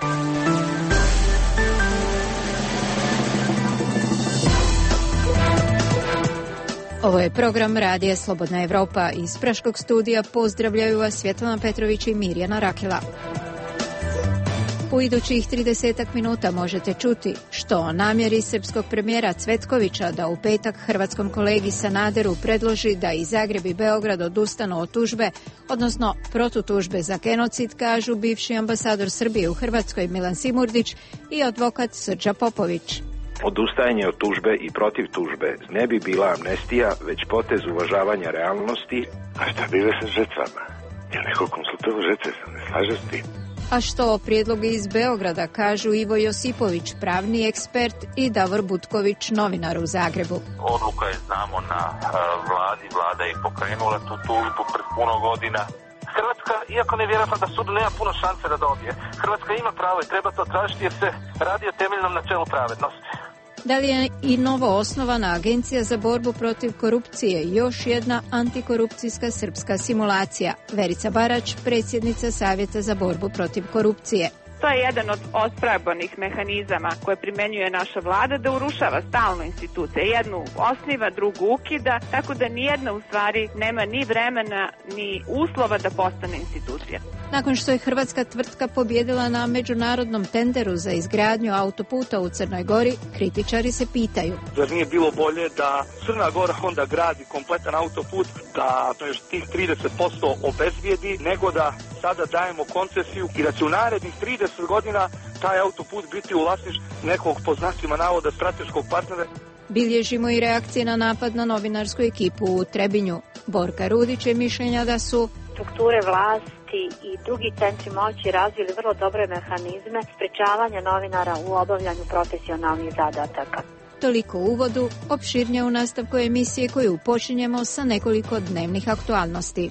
Ovo je program Radija Slobodna Evropa. Iz Praškog studija pozdravljaju vas Svjetlana Petrović i Mirjana Rakela. U idućih 30 minuta možete čuti što o namjeri srpskog premijera Cvetkovića da u petak hrvatskom kolegi Sanaderu predloži da i Zagreb i Beograd odustanu od tužbe, odnosno protutužbe za genocid, kažu bivši ambasador Srbije u Hrvatskoj Milan Simurdić i advokat Srđa Popović. Odustajanje od tužbe i protiv tužbe ne bi bila amnestija, već potez uvažavanja realnosti. A šta bilo sa žrtvama? Je neko konsultovao žrtve, ne slaže s tim? A što o prijedlogu iz Beograda kažu Ivo Josipović, pravni ekspert, i Davor Butković, novinar u Zagrebu. Odluka je, znamo, na vladi. Vlada je pokrenula tu tužbu pred puno godina. Hrvatska, iako nevjerojatno da sud nema puno šanse da dobije, Hrvatska ima pravo i treba to tražiti jer se radi o temeljnom načelu pravednosti. Da li je i novo osnovana Agencija za borbu protiv korupcije još jedna antikorupcijska srpska simulacija? Verica Barać, predsjednica Savjeta za borbu protiv korupcije. To je jedan od osprabanih mehanizama koje primjenjuje naša vlada da urušava stalno institucije. Jednu osniva, drugu ukida, tako da nijedna u stvari nema ni vremena ni uslova da postane institucija. Nakon što je hrvatska tvrtka pobjedila na međunarodnom tenderu za izgradnju autoputa u Crnoj Gori, kritičari se pitaju: zar nije bilo bolje da Crna Gora onda gradi kompletan autoput, da još tih 30% obezbijedi, nego da sada dajemo koncesiju i da će u narednih 30 godina taj autoput biti u vlasništvu nekog, po znacima navoda, strateškog partnera. Bilježimo i reakcije na napad na novinarsku ekipu u Trebinju. Borka Rudić je mišljenja da su strukture vlasti i drugi centri moći razvili vrlo dobre mehanizme sprečavanja novinara u obavljanju profesionalnih zadataka. Toliko u uvodu, opširnije u nastavku emisije koju počinjemo sa nekoliko dnevnih aktualnosti.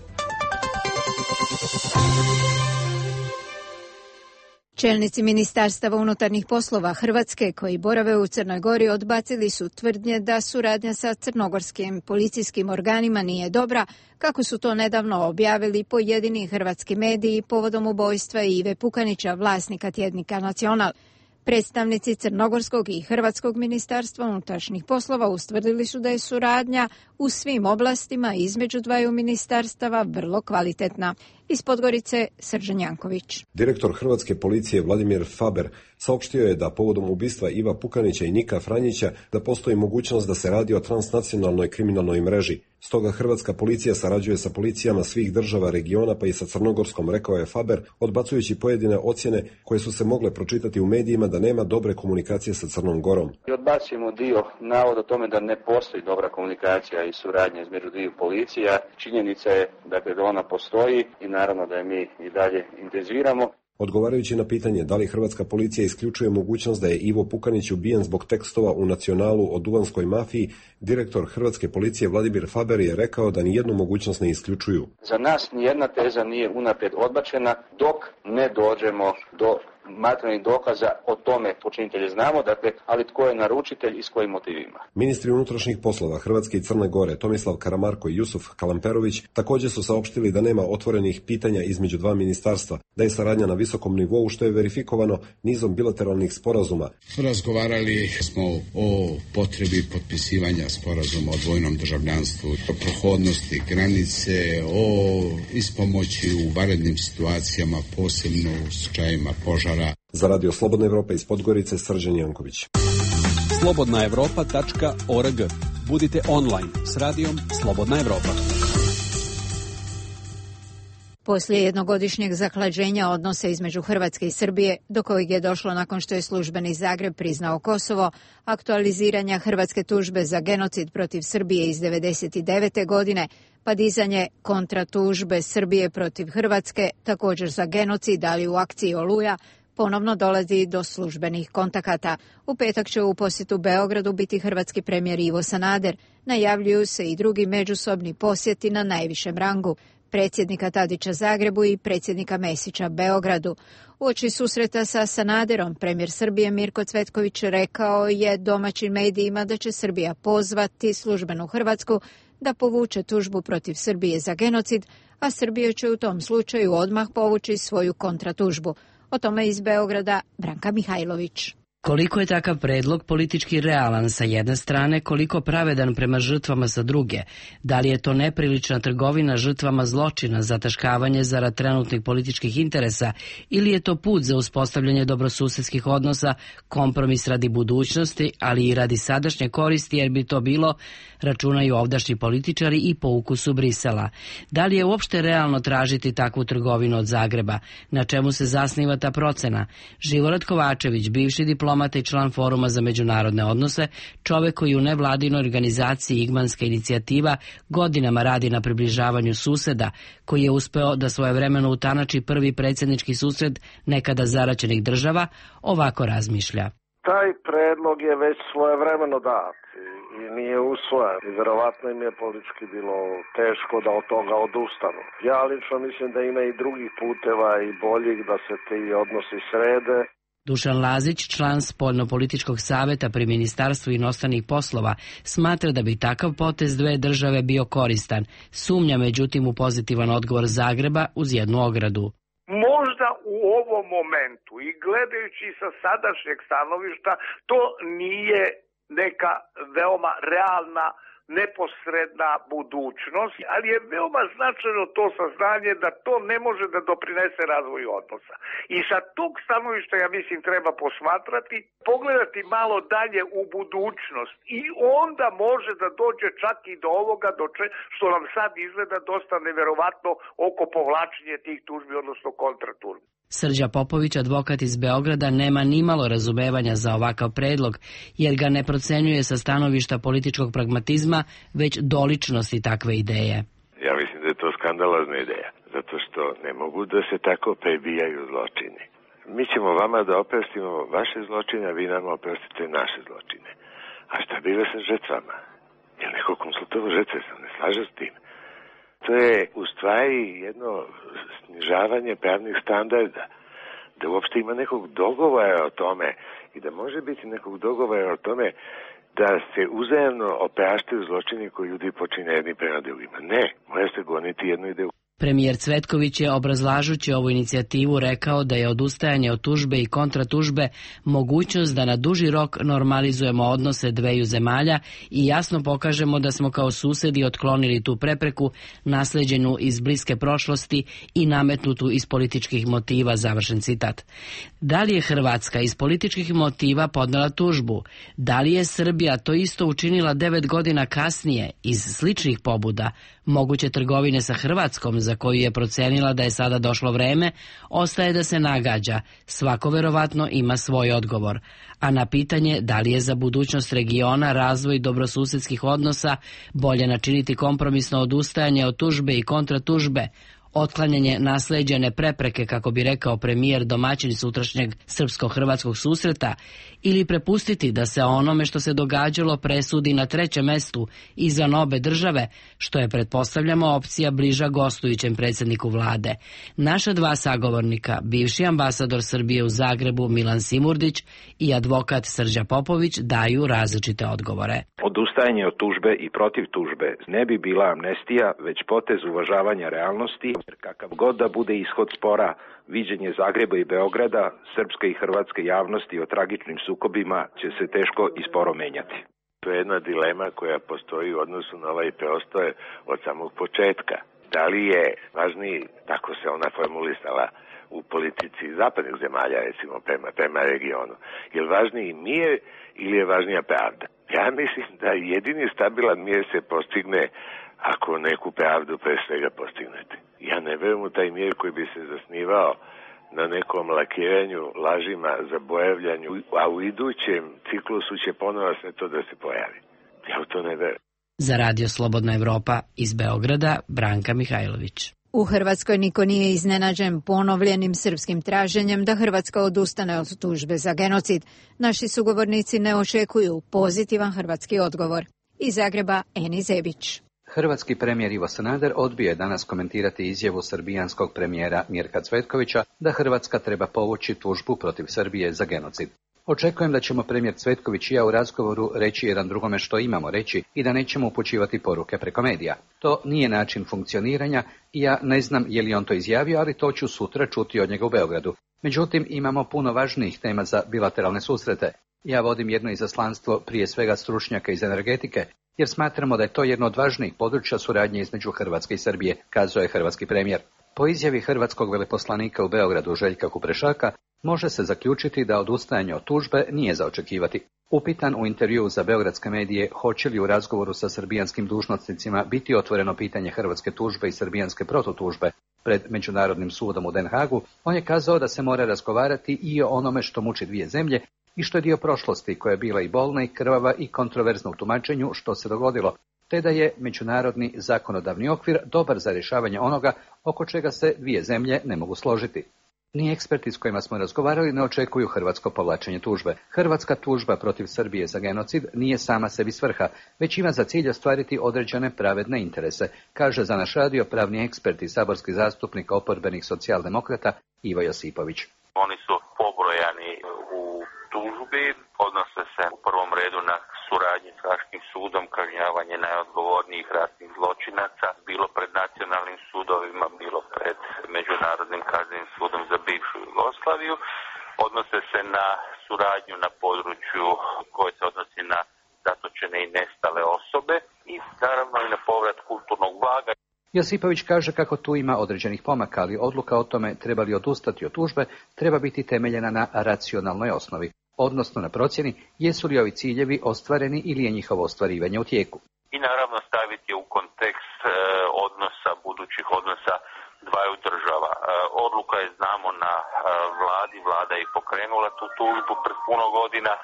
Čelnici Ministarstava unutarnjih poslova Hrvatske koji borave u Crnoj Gori odbacili su tvrdnje da suradnja sa crnogorskim policijskim organima nije dobra, kako su to nedavno objavili pojedini hrvatski mediji povodom ubojstva Ive Pukanića, vlasnika tjednika Nacional. Predstavnici Crnogorskog i Hrvatskog ministarstva unutrašnjih poslova ustvrdili su da je suradnja u svim oblastima između dvaju ministarstava vrlo kvalitetna. Iz Podgorice, Srđan Janković. Direktor Hrvatske policije Vladimir Faber saopštio je da povodom ubistva Iva Pukanića i Nika Franjića da postoji mogućnost da se radi o transnacionalnoj kriminalnoj mreži. Stoga Hrvatska policija sarađuje sa policijama svih država regiona, pa i sa Crnogorskom, rekao je Faber, odbacujući pojedine ocjene koje su se mogle pročitati u medijima da nema dobre komunikacije sa Crnom Gorom. I odbacujemo dio navoda o tome da ne postoji dobra komunikacija i suradnja između dviju policija. Činjenica je da ona postoji i naravno da je mi i dalje intenziviramo. Odgovarajući na pitanje da li hrvatska policija isključuje mogućnost da je Ivo Pukanić ubijen zbog tekstova u Nacionalu o duvanskoj mafiji, direktor Hrvatske policije Vladimir Faber je rekao da nijednu mogućnost ne isključuju. Za nas nijedna teza nije unaprijed odbačena dok ne dođemo do materijalnih dokaza o tome. Počinitelje znamo, ali tko je naručitelj i s kojim motivima. Ministri unutrašnjih poslova Hrvatske i Crne Gore Tomislav Karamarko i Jusuf Kalamperović također su saopštili da nema otvorenih pitanja između dva ministarstva, da je saradnja na visokom nivou, što je verifikovano nizom bilateralnih sporazuma. Razgovarali smo o potrebi potpisivanja sporazuma o dvojnom državljanstvu, o prohodnosti granice, o ispomoći u vanrednim situacijama, posebno u slučajevima požara. Za Radio Slobodna Evropa iz Podgorice, Srđan Janković. slobodnaevropa.org. Budite online s radijom Slobodna Evropa. Poslije jednogodišnjeg zahlađenja odnosa između Hrvatske i Srbije, do kojeg je došlo nakon što je službeni Zagreb priznao Kosovo, aktualiziranja hrvatske tužbe za genocid protiv Srbije iz 1999. godine, pa dizanje kontratužbe Srbije protiv Hrvatske, također za genocid, ali u akciji Oluja, ponovno dolazi do službenih kontakata. U petak će u posjetu Beogradu biti hrvatski premijer Ivo Sanader. Najavljuju se i drugi međusobni posjeti na najvišem rangu, predsjednika Tadića Zagrebu i predsjednika Mesića Beogradu. Uoči susreta sa Sanaderom, premijer Srbije Mirko Cvetković rekao je domaćim medijima da će Srbija pozvati službenu Hrvatsku da povuče tužbu protiv Srbije za genocid, a Srbija će u tom slučaju odmah povući svoju kontratužbu. O tome iz Beograda Branka Mihajlović. Koliko je takav predlog politički realan sa jedne strane, koliko pravedan prema žrtvama sa druge? Da li je to neprilična trgovina žrtvama zločina, zataškavanje zarad trenutnih političkih interesa ili je to put za uspostavljanje dobrosusedskih odnosa, kompromis radi budućnosti, ali i radi sadašnje koristi jer bi to bilo, računaju ovdašnji političari i po ukusu Brisela. Da li je uopšte realno tražiti takvu trgovinu od Zagreba? Na čemu se zasniva ta procena? Živorad Kovačević, bivši diplomata i član Foruma za međunarodne odnose, čovek koji u nevladinoj organizaciji Igmanska inicijativa godinama radi na približavanju suseda, koji je uspeo da svojevremeno utanači prvi predsjednički susret nekada zaraćenih država, ovako razmišlja. Taj predlog je već svojevremeno dat i nije usvojen. I verovatno im je politički bilo teško da od toga odustanu. Ja lično mislim da ima i drugih puteva i boljih da se ti odnosi srede. Dušan Lazić, član Spoljnopolitičkog saveta pri Ministarstvu inostranih poslova, smatra da bi takav potez dve države bio koristan. Sumnja međutim u pozitivan odgovor Zagreba uz jednu ogradu. Možda u ovom momentu i gledajući sa sadašnjeg stanovišta to nije neka veoma realna neposredna budućnost, ali je veoma značajno to saznanje da to ne može da doprinese razvoju odnosa. I sa tog stanovišta, ja mislim, treba posmatrati, pogledati malo dalje u budućnost i onda može da dođe čak i do ovoga što nam sad izgleda dosta neverovatno oko povlačenja tih tužbi, odnosno kontratužbi. Srđa Popović, advokat iz Beograda, nema nimalo razumevanja za ovakav predlog, jer ga ne procenjuje sa stanovišta političkog pragmatizma, već doličnosti takve ideje. Ja mislim da je to skandalozna ideja, zato što ne mogu da se tako prebijaju zločini. Mi ćemo vama da oprostimo vaše zločine, a vi nama oprostite naše zločine. A šta biva sa žrtvama? Je li neko konsultovao žrtve? Sam ne slaže s tim. To je u stvari jedno snižavanje pravnih standarda, da uopšte ima nekog dogovora o tome i da može biti nekog dogovora o tome da se uzajamno opraštaju zločini koji ljudi počine jedni prema drugima. Ne, mora se goniti jedno i drugo. Premijer Cvetković je, obrazlažući ovu inicijativu, rekao da je odustajanje od tužbe i kontratužbe mogućnost da na duži rok normalizujemo odnose dveju zemalja i jasno pokažemo da smo kao susedi otklonili tu prepreku nasleđenu iz bliske prošlosti i nametnutu iz političkih motiva, završen citat. Da li je Hrvatska iz političkih motiva podnela tužbu? Da li je Srbija to isto učinila 9 godina kasnije iz sličnih pobuda? Moguće trgovine sa Hrvatskom, za koju je procenila da je sada došlo vreme, ostaje da se nagađa. Svako verovatno ima svoj odgovor. A na pitanje da li je za budućnost regiona razvoj dobrosusedskih odnosa bolje načiniti kompromisno odustajanje od tužbe i kontratužbe, otklanjanje nasleđene prepreke, kako bi rekao premijer domaćin sutrašnjeg srpsko-hrvatskog susreta, ili prepustiti da se onome što se događalo presudi na trećem mestu izvan obe države, što je, pretpostavljamo, opcija bliža gostujućem predsjedniku vlade. Naša dva sagovornika, bivši ambasador Srbije u Zagrebu Milan Simurdić i advokat Srđa Popović, daju različite odgovore. Odustajanje od tužbe i protiv tužbe ne bi bila amnestija, već potez uvažavanja realnosti, jer kakav god da bude ishod spora, viđenje Zagreba i Beograda, srpske i hrvatske javnosti o tragičnim sukobima će se teško i sporo menjati. To je jedna dilema koja postoji u odnosu na ovaj preostoj od samog početka. Da li je važniji, tako se ona formulisala u politici zapadnih zemalja, recimo prema regionu, je li važniji mir ili je važnija pravda? Ja mislim da jedini stabilan mir se postigne ako neku pravdu pre svega postignete. Ja ne verujem u taj mir koji bi se zasnivao na nekom lakiranju, lažima, zabojavljanju, a u idućem ciklusu će ponovo sve to da se pojavi. Ja u to ne verujem. Za Radio Slobodna Evropa iz Beograda, Branka Mihajlović. U Hrvatskoj niko nije iznenađen ponovljenim srpskim traženjem da Hrvatska odustane od tužbe za genocid. Naši sugovornici ne očekuju pozitivan hrvatski odgovor. Iz Zagreba, Eni Zebić. Hrvatski premijer Ivo Sanader odbio je danas komentirati izjavu srbijanskog premijera Mirka Cvetkovića da Hrvatska treba povući tužbu protiv Srbije za genocid. Očekujem da ćemo premijer Cvetković i ja u razgovoru reći jedan drugome što imamo reći i da nećemo upućivati poruke preko medija. To nije način funkcioniranja i ja ne znam je li on to izjavio, ali to ću sutra čuti od njega u Beogradu. Međutim, imamo puno važnijih tema za bilateralne susrete. Ja vodim jedno izaslanstvo prije svega stručnjaka iz energetike, jer smatramo da je to jedno od važnijih područja suradnje između Hrvatske i Srbije, kazao je hrvatski premijer. Po izjavi hrvatskog veleposlanika u Beogradu Željka Kuprešaka, može se zaključiti da odustajanje od tužbe nije za očekivati. Upitan u intervjuu za beogradske medije hoće li u razgovoru sa srbijanskim dužnosnicima biti otvoreno pitanje hrvatske tužbe i srbijanske protutužbe pred Međunarodnim sudom u Den Hagu, on je kazao da se mora razgovarati i o onome što muči dvije zemlje i što je dio prošlosti koja je bila i bolna i krvava i kontroverzna u tumačenju što se dogodilo, te da je međunarodni zakonodavni okvir dobar za rješavanje onoga oko čega se dvije zemlje ne mogu složiti. Ni eksperti s kojima smo razgovarali ne očekuju hrvatsko povlačenje tužbe. Hrvatska tužba protiv Srbije za genocid nije sama sebi svrha, već ima za cilj ostvariti određene pravedne interese, kaže za naš radio pravni ekspert i saborski zastupnik oporbenih socijaldemokrata Ivo Josipović. Oni su pobrojani u tužbi, odnose se u prvom redu na suradnju s Haškim sudom, kažnjavanje najodgovornijih ratnih zločinaca, bilo pred nacionalnim sudovima, bilo pred Međunarodnim kaznenim sudom za bivšu Jugoslaviju. Odnose se na suradnju na području koje se odnosi na zatočene i nestale osobe i naravno i na povrat kulturnog blaga. Josipović kaže kako tu ima određenih pomaka, ali odluka o tome treba li odustati od tužbe treba biti temeljena na racionalnoj osnovi, odnosno na procjeni jesu li ovi ciljevi ostvareni ili je njihovo ostvarivanje u tijeku. I naravno staviti je u kontekst budućih odnosa dvaju država. Odluka je, znamo, na vladi, vlada je pokrenula tu tužbu pred puno godina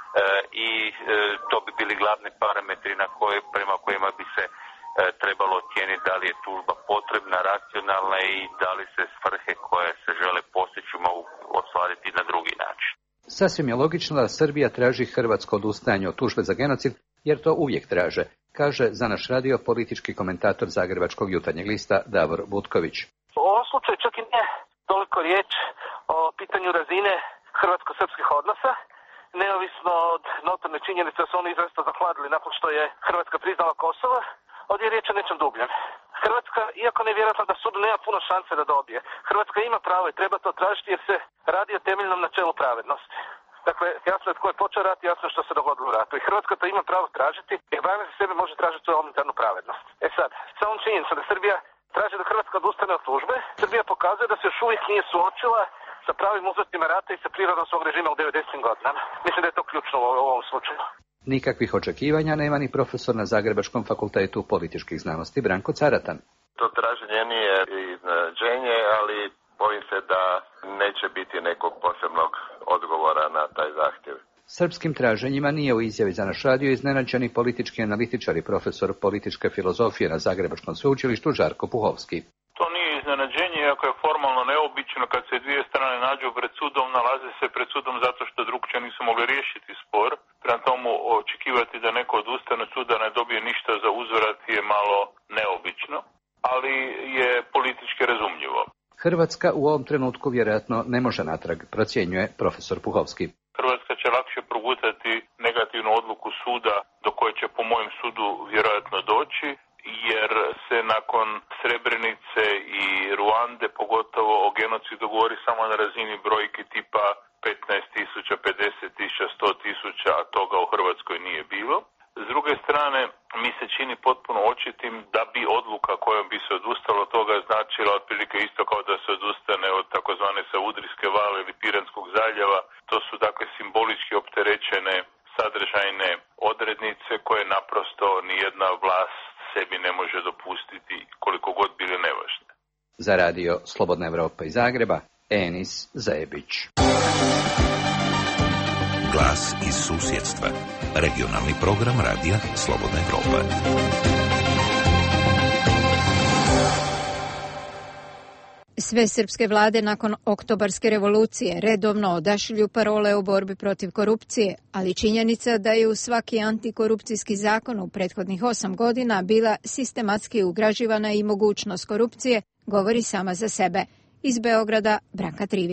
i to bi bili glavni parametri prema kojima bi se trebalo ocijeniti da li je tužba potrebna, racionalna i da li se svrhe koje se žele postići mogu ostvariti na drugi način. Sasvim je logično da Srbija traži hrvatsko odustajanje od tužbe za genocid, jer to uvijek traže, kaže za naš radio politički komentator Zagrebačkog jutarnjeg lista Davor Butković. U ovom slučaju čak i nije toliko riječ o pitanju razine hrvatsko-srpskih odnosa, neovisno od notorne činjenice da su oni izrazito zahladili nakon što je Hrvatska priznala Kosovo. Ovdje je riječ o nečem dubljem. Hrvatska, iako nevjerojatno da sud nema puno šanse da dobije, Hrvatska ima pravo i treba to tražiti jer se radi o temeljnom načelu pravednosti. Dakle, jasno je tko je počeo rat, jasno je što se dogodilo u ratu. I Hrvatska to ima pravo tražiti, jer barem za sebe može tražiti svoju elementarnu pravednost. E sad, sa ovom činjenicom da Srbija traži da Hrvatska odustane od tužbe, Srbija pokazuje da se još uvijek nije suočila sa pravim uzrocima rata i sa prirodom svog režima u 90. godinama. Mislim da je to ključno u ovom slučaju. Nikakvih očekivanja nema ni profesor na Zagrebačkom fakultetu političkih znanosti Branko Caratan. To traženje nije iznenađenje, ali bojim se da neće biti nekog posebnog odgovora na taj zahtjev. Srpskim traženjima nije u izjavi za naš radio iznenađeni politički analitičar i profesor političke filozofije na Zagrebačkom sveučilištu Žarko Puhovski. To nije iznenađenje, iako je formalno neobično kad se dvije strane nađu pred sudom, nalaze se pred sudom zato što drugčije nisu mogli riješiti spor. Prema tomu očekivati da neko odustane od suda ne dobije ništa za uzvrat je malo neobično, ali je politički razumljivo. Hrvatska u ovom trenutku vjerojatno ne može natrag, procjenjuje profesor Puhovski. Hrvatska će lakše progutati negativnu odluku suda do koje će po mojem sudu vjerojatno doći, jer se nakon Srebrenice i Ruande pogotovo o genocidu govori samo na razini brojki tipa 15.000, 50.000, 100.000, a toga u Hrvatskoj nije bilo. S druge strane, mi se čini potpuno očitim da bi odluka kojom bi se odustalo od toga značila otprilike isto kao da se odustane od takozvane Savudrijske vale ili Piranskog zaljeva. To su dakle simbolički opterećene sadržajne odrednice koje naprosto nijedna vlast sebi ne može dopustiti koliko god bile nevažne. Za radio Slobodna Evropa iz Zagreba, Enis Zajebić. Glas iz susjedstva. Regionalni program radija Slobodna Evropa. Sve srpske vlade nakon oktobarske revolucije redovno odašilju parole o borbi protiv korupcije, ali činjenica da je u svaki antikorupcijski zakon u prethodnih 8 godina bila sistematski ugrađivana i mogućnost korupcije, govori sama za sebe. Iz Beograda, Branka Trivić.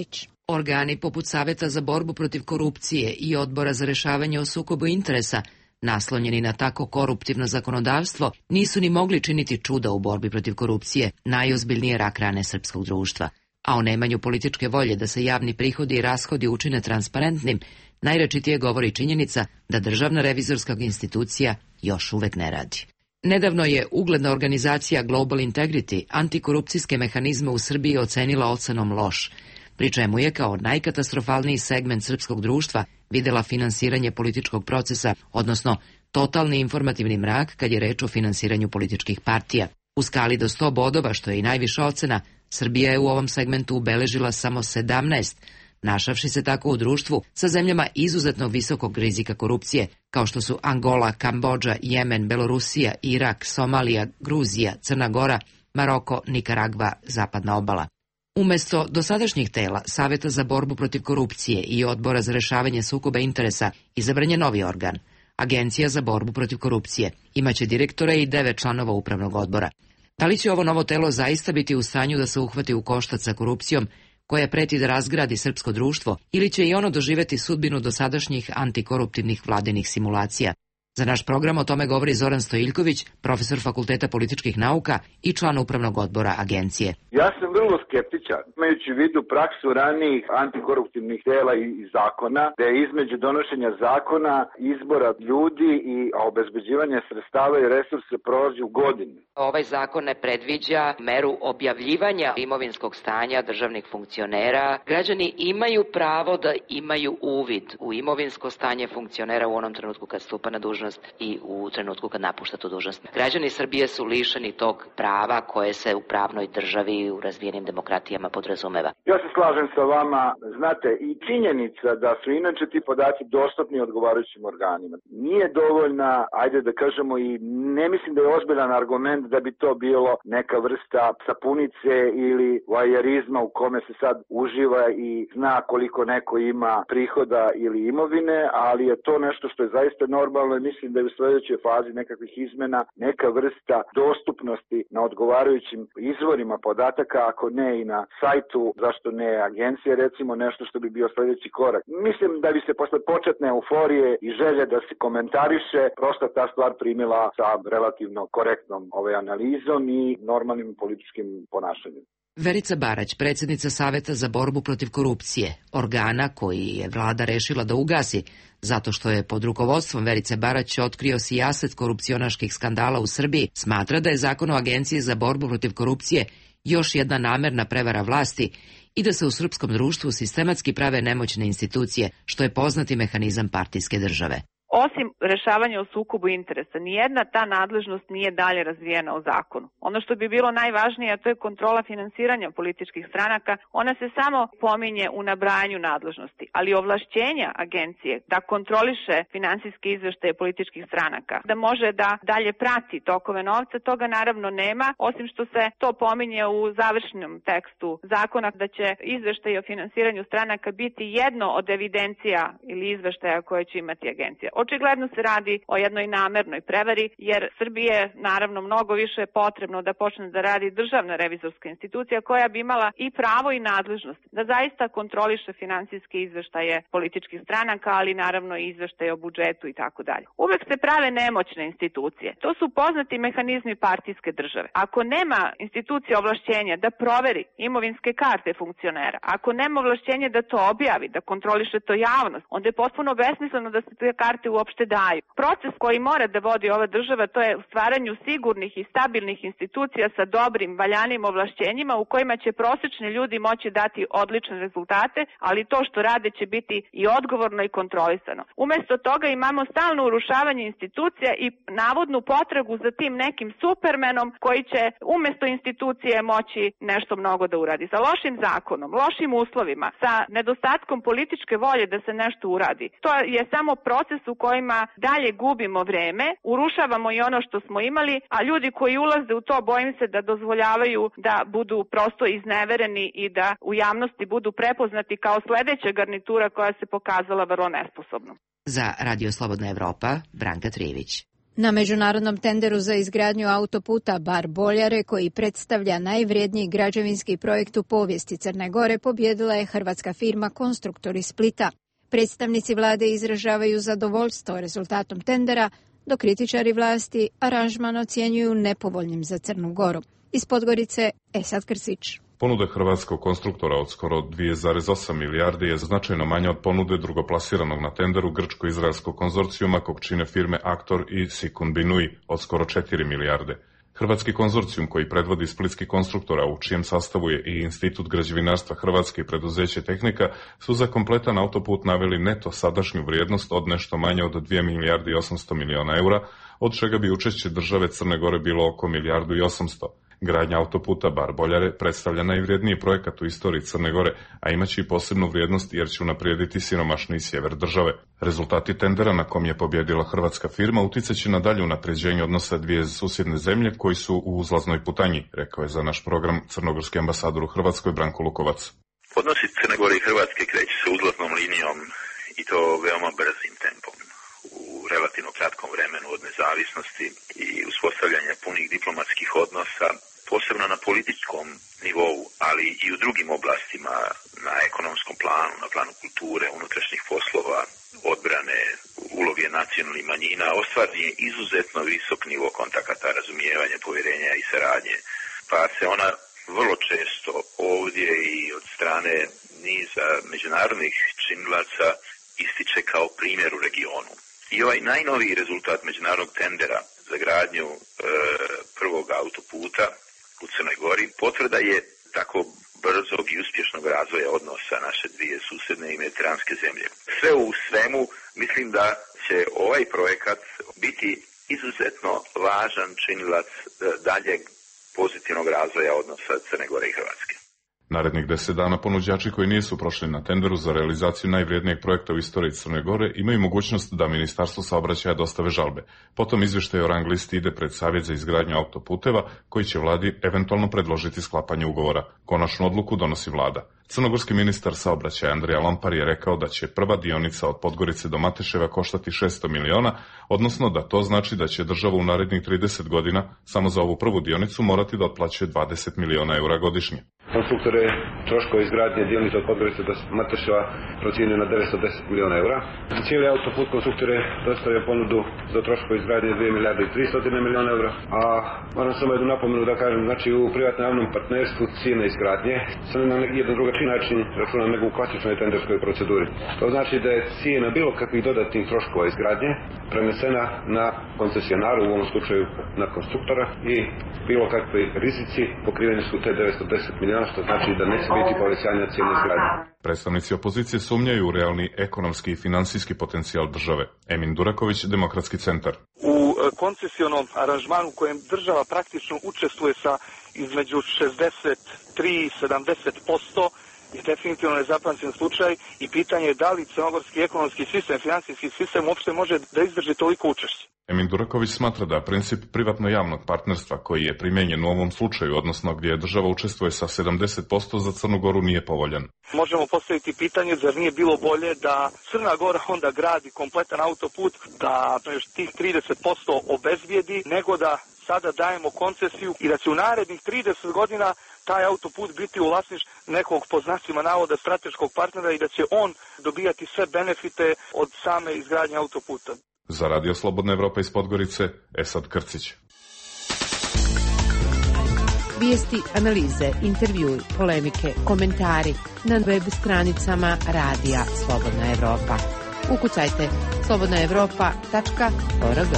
Organi poput Saveta za borbu protiv korupcije i Odbora za rešavanje o sukobu interesa, naslonjeni na tako koruptivno zakonodavstvo, nisu ni mogli činiti čuda u borbi protiv korupcije, najozbiljnije rak rane srpskog društva. A o nemanju političke volje da se javni prihodi i rashodi učine transparentnim, najrečitije govori činjenica da Državna revizorska institucija još uvek ne radi. Nedavno je ugledna organizacija Global Integrity antikorupcijske mehanizme u Srbiji ocenila ocenom loš, pri čemu je kao najkatastrofalniji segment srpskog društva videla finansiranje političkog procesa, odnosno totalni informativni mrak kad je reč o finansiranju političkih partija. U skali do 100 bodova, što je i najviša ocena, Srbija je u ovom segmentu ubeležila samo 17, našavši se tako u društvu sa zemljama izuzetno visokog rizika korupcije, kao što su Angola, Kambodža, Jemen, Belorusija, Irak, Somalija, Gruzija, Crna Gora, Maroko, Nikaragva, Zapadna obala. Umesto dosadašnjih tela Saveta za borbu protiv korupcije i Odbora za rešavanje sukoba interesa izabran je novi organ, Agencija za borbu protiv korupcije. Imaće direktora i 9 članova upravnog odbora. Da li će ovo novo telo zaista biti u stanju da se uhvati u koštac sa korupcijom, koja preti da razgradi srpsko društvo, ili će i ono doživeti sudbinu dosadašnjih antikoruptivnih vladinih simulacija? Za naš program o tome govori Zoran Stojiljković, profesor Fakulteta političkih nauka i član upravnog odbora agencije. Ja sam vrlo skeptičan, imajući u vidu praksu ranijih antikoruptivnih tela i zakona, da je između donošenja zakona, izbora ljudi i obezbeđivanja sredstava i resursa prolazi u godini. Ovaj zakon ne predviđa meru objavljivanja imovinskog stanja državnih funkcionera. Građani imaju pravo da imaju uvid u imovinsko stanje funkcionera u onom trenutku kad stupa na dužnost i u trenutku kad napušta tu dužnost. Građani Srbije su lišeni tog prava koje se u pravnoj državi i u razvijenim demokratijama podrazumeva. Ja se slažem sa vama, znate, i činjenica da su inače ti podaci dostupni odgovarajućim organima. Nije dovoljna, ajde da kažemo, i ne mislim da je ozbiljan argument da bi to bilo neka vrsta sapunice ili vajerizma u kome se sad uživa i zna koliko neko ima prihoda ili imovine, ali je to nešto što je zaista normalno i mislim da je u sljedećoj fazi nekakvih izmena neka vrsta dostupnosti na odgovarajućim izvorima podataka, ako ne i na sajtu, zašto ne agencije, recimo nešto što bi bio sljedeći korak. Mislim da bi se posle početne euforije i želje da se komentariše, prosto ta stvar primila sa relativno korektnom analizom i normalnim političkim ponašanjem. Verica Barać, predsjednica Saveta za borbu protiv korupcije, organa koji je vlada rešila da ugasi, zato što je pod rukovodstvom Verice Barać otkrio sijaset korupcionaških skandala u Srbiji, smatra da je Zakon o Agenciji za borbu protiv korupcije još jedna namerna prevara vlasti i da se u srpskom društvu sistematski prave nemoćne institucije, što je poznati mehanizam partijske države. Osim rešavanja o sukobu interesa, nijedna ta nadležnost nije dalje razvijena u zakonu. Ono što bi bilo najvažnije, a to je kontrola finansiranja političkih stranaka, ona se samo pominje u nabrajanju nadležnosti, ali ovlašćenja agencije da kontroliše finansijske izveštaje političkih stranaka, da može da dalje prati tokove novca, toga naravno nema, osim što se to pominje u završnom tekstu zakona da će izveštaj o finansiranju stranaka biti jedno od evidencija ili izveštaja koje će imati agencija. Očigledno se radi o jednoj namernoj prevari, jer Srbije je naravno mnogo više potrebno da počne da radi Državna revizorska institucija koja bi imala i pravo i nadležnost da zaista kontroliše finansijske izveštaje političkih stranaka, ali naravno i izveštaje o budžetu i tako dalje. Uvek se prave nemoćne institucije. To su poznati mehanizmi partijske države. Ako nema institucija ovlašćenja da proveri imovinske karte funkcionera, ako nema ovlašćenja da to objavi, da kontroliše to javnost, onda je potpuno besmisleno da se te karte uopšte daju. Proces koji mora da vodi ova država, to je u stvaranju sigurnih i stabilnih institucija sa dobrim, valjanim ovlašćenjima u kojima će prosečni ljudi moći dati odlične rezultate, ali to što rade će biti i odgovorno i kontrolisano. Umesto toga imamo stalno urušavanje institucija i navodnu potragu za tim nekim supermenom koji će umesto institucije moći nešto mnogo da uradi. Sa lošim zakonom, lošim uslovima, sa nedostatkom političke volje da se nešto uradi. To je samo proces u kojima dalje gubimo vreme, urušavamo i ono što smo imali, a ljudi koji ulaze u to, bojim se da dozvoljavaju da budu prosto iznevereni i da u javnosti budu prepoznati kao sledeća garnitura koja se pokazala vrlo nesposobnom. Za Radio Slobodna Evropa, Branka Trijević. Na međunarodnom tenderu za izgradnju autoputa Bar-Boljare, koji predstavlja najvrijedniji građevinski projekt u povijesti Crne Gore, pobjedila je hrvatska firma Konstruktor iz Splita. Predstavnici vlade izražavaju zadovoljstvo rezultatom tendera, dok kritičari vlasti aranžman ocjenjuju nepovoljnim za Crnu Goru. Iz Podgorice, Esad Krsić. Ponuda hrvatskog konstruktora od skoro 2,8 milijardi je značajno manja od ponude drugoplasiranog na tenderu grčko-izraelskog konzorcijuma kog čine firme Aktor i Sikun Binui od skoro 4 milijarde. Hrvatski konzorcijum koji predvodi splitski konstruktora, u čijem sastavu je i Institut građevinarstva Hrvatske i preduzeće Tehnika, su za kompletan autoput naveli neto sadašnju vrijednost od nešto manje od 2 milijarde i 800 miliona eura, od čega bi učešće države Crne Gore bilo oko 1 milijardu i 800. Gradnja autoputa Bar-Boljare predstavlja najvrijedniji projekat u istoriji Crne Gore, a imaće i posebnu vrijednost jer će unaprijediti siromašniji sjever države. Rezultati tendera na kom je pobjedila hrvatska firma uticaće na dalje unapređenje odnosa dvije susjedne zemlje koji su u uzlaznoj putanji, rekao je za naš program crnogorski ambasador u Hrvatskoj Branko Lukovac. Odnosi Crne Gore i Hrvatske kreću se uzlaznom linijom i to veoma brzim tempom. U relativno kratkom vremenu od nezavisnosti i uspostavljanja punih diplomatskih odnosa, posebno na političkom nivou, ali i u drugim oblastima, na ekonomskom planu, na planu kulture, unutrašnjih poslova, odbrane, uloge nacionalnih manjina, ostvaren je izuzetno visok nivo kontakata, razumijevanja, povjerenja i saradnje, pa se ona vrlo često ovdje i od strane niza međunarodnih činilaca ističe kao primjer u regionu. I ovaj najnoviji rezultat međunarodnog tendera za gradnju prvog autoputa u Crnoj Gori potvrda je tako brzog i uspješnog razvoja odnosa naše dvije susjedne i mediteranske zemlje. Sve u svemu mislim da će ovaj projekat biti izuzetno važan činilac daljeg pozitivnog razvoja odnosa Crne Gore i Hrvatske. Narednih 10 dana ponuđači koji nisu prošli na tenderu za realizaciju najvrijednijeg projekta u istoriji Crne Gore imaju mogućnost da Ministarstvo saobraćaja dostave žalbe. Potom izvještaj o rang listi ide pred Savjet za izgradnju autoputeva koji će vladi eventualno predložiti sklapanje ugovora. Konačnu odluku donosi vlada. Crnogorski ministar saobraćaja Andrija Lampar je rekao da će prva dionica od Podgorice do Mateševa koštati 600 miliona, odnosno da to znači da će država u narednih 30 godina samo za ovu prvu dionicu morati da otplaćuje 20 miliona eura godišnje. Konstruktor je troškove izgradnje dionice od Podgorice do Mateševa procijenio na 910 miliona eura. Za cijeli autoput konstruktor je dostavio ponudu za troškove izgradnje 2 milijarde i 300 miliona eura, a moram samo jednu napomenu da kažem, znači u privatno-javnom partnerstvu cijena izgradnje se na jedan drugačiji način računa nego u klasičnoj tenderskoj proceduri. To znači da je cijena bilo kakvih dodatnih troškova izgradnje prenesena na koncesionaru, u ovom slučaju na konstruktora, i bilo kakvi rizici pokriveni su te 910 miliona, što znači da neće biti povećanja cijene izgradnje. Predstavnici opozicije sumnjaju u realni ekonomski i financijski potencijal države. Emin Duraković, Demokratski centar. U koncesionom aranžmanu u kojem država praktično učestvuje sa između 63 i 70%, je definitivno nezapamćen slučaj i pitanje je da li crnogorski ekonomski sistem, financijski sistem uopšte može da izdrži toliko učešće. Emin Duraković smatra da princip privatno-javnog partnerstva koji je primijenjen u ovom slučaju, odnosno gdje država učestvuje sa 70% za Crnu Goru, nije povoljan. Možemo postaviti pitanje zar nije bilo bolje da Crna Gora onda gradi kompletan autoput, da još tih 30% obezbijedi, nego da sada dajemo koncesiju i da će u narednih 30 godina taj autoput biti u vlasništvu nekog, po znacima navoda, strateškog partnera i da će on dobijati sve benefite od same izgradnje autoputa. Za Radio Slobodna Evropa iz Podgorice, Esad Krcić. Vijesti, analize, intervjui, polemike, komentari na web stranicama Radija Slobodna Evropa. Ukucajte slobodnaevropa.org.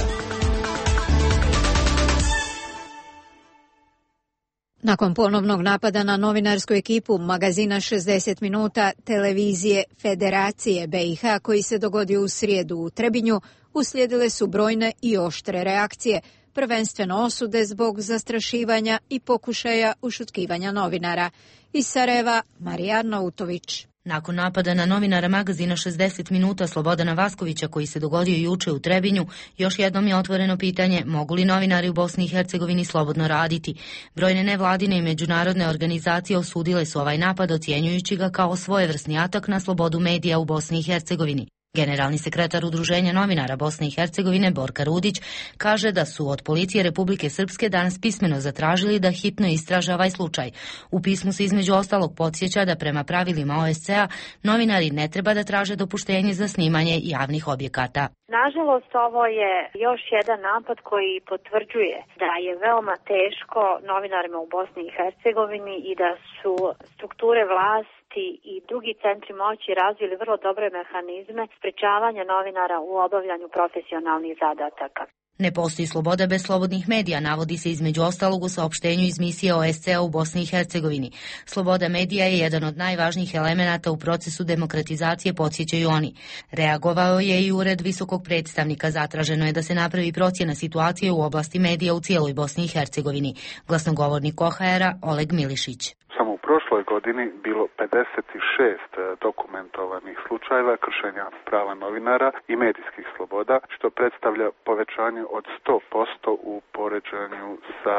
Nakon ponovnog napada na novinarsku ekipu magazina 60 minuta televizije Federacije BiH koji se dogodio u srijedu u Trebinju, uslijedile su brojne i oštre reakcije, prvenstveno osude zbog zastrašivanja i pokušaja ušutkivanja novinara. Iz Sarajeva, Marija Arnautović. Nakon napada na novinara magazina 60 minuta Slobodana Vaskovića koji se dogodio juče u Trebinju, još jednom je otvoreno pitanje mogu li novinari u Bosni i Hercegovini slobodno raditi. Brojne nevladine i međunarodne organizacije osudile su ovaj napad, ocjenjujući ga kao svojevrsni atak na slobodu medija u Bosni i Hercegovini. Generalni sekretar Udruženja novinara Bosne i Hercegovine Borka Rudić kaže da su od policije Republike Srpske danas pismeno zatražili da hitno istraže ovaj slučaj. U pismu se između ostalog podsjeća da prema pravilima OSCE-a novinari ne treba da traže dopuštenje za snimanje javnih objekata. Nažalost, ovo je još jedan napad koji potvrđuje da je veoma teško novinarima u Bosni i Hercegovini i da su strukture vlasti i drugi centri moći razvili vrlo dobre mehanizme sprečavanja novinara u obavljanju profesionalnih zadataka. Ne postoji sloboda bez slobodnih medija, navodi se između ostalog u saopštenju iz misije OSCE u Bosni i Hercegovini. Sloboda medija je jedan od najvažnijih elemenata u procesu demokratizacije, podsjećaju oni. Reagovao je i ured visokog predstavnika, zatraženo je da se napravi procjena situacije u oblasti medija u cijeloj Bosni i Hercegovini. Glasnogovornik OHR-a Oleg Milišić. Samo u prošloj godini bilo 56 dokumentovanih slučajeva kršenja prava novinara i medijskih sloboda, što predstavlja povećanje od 100% u poređenju sa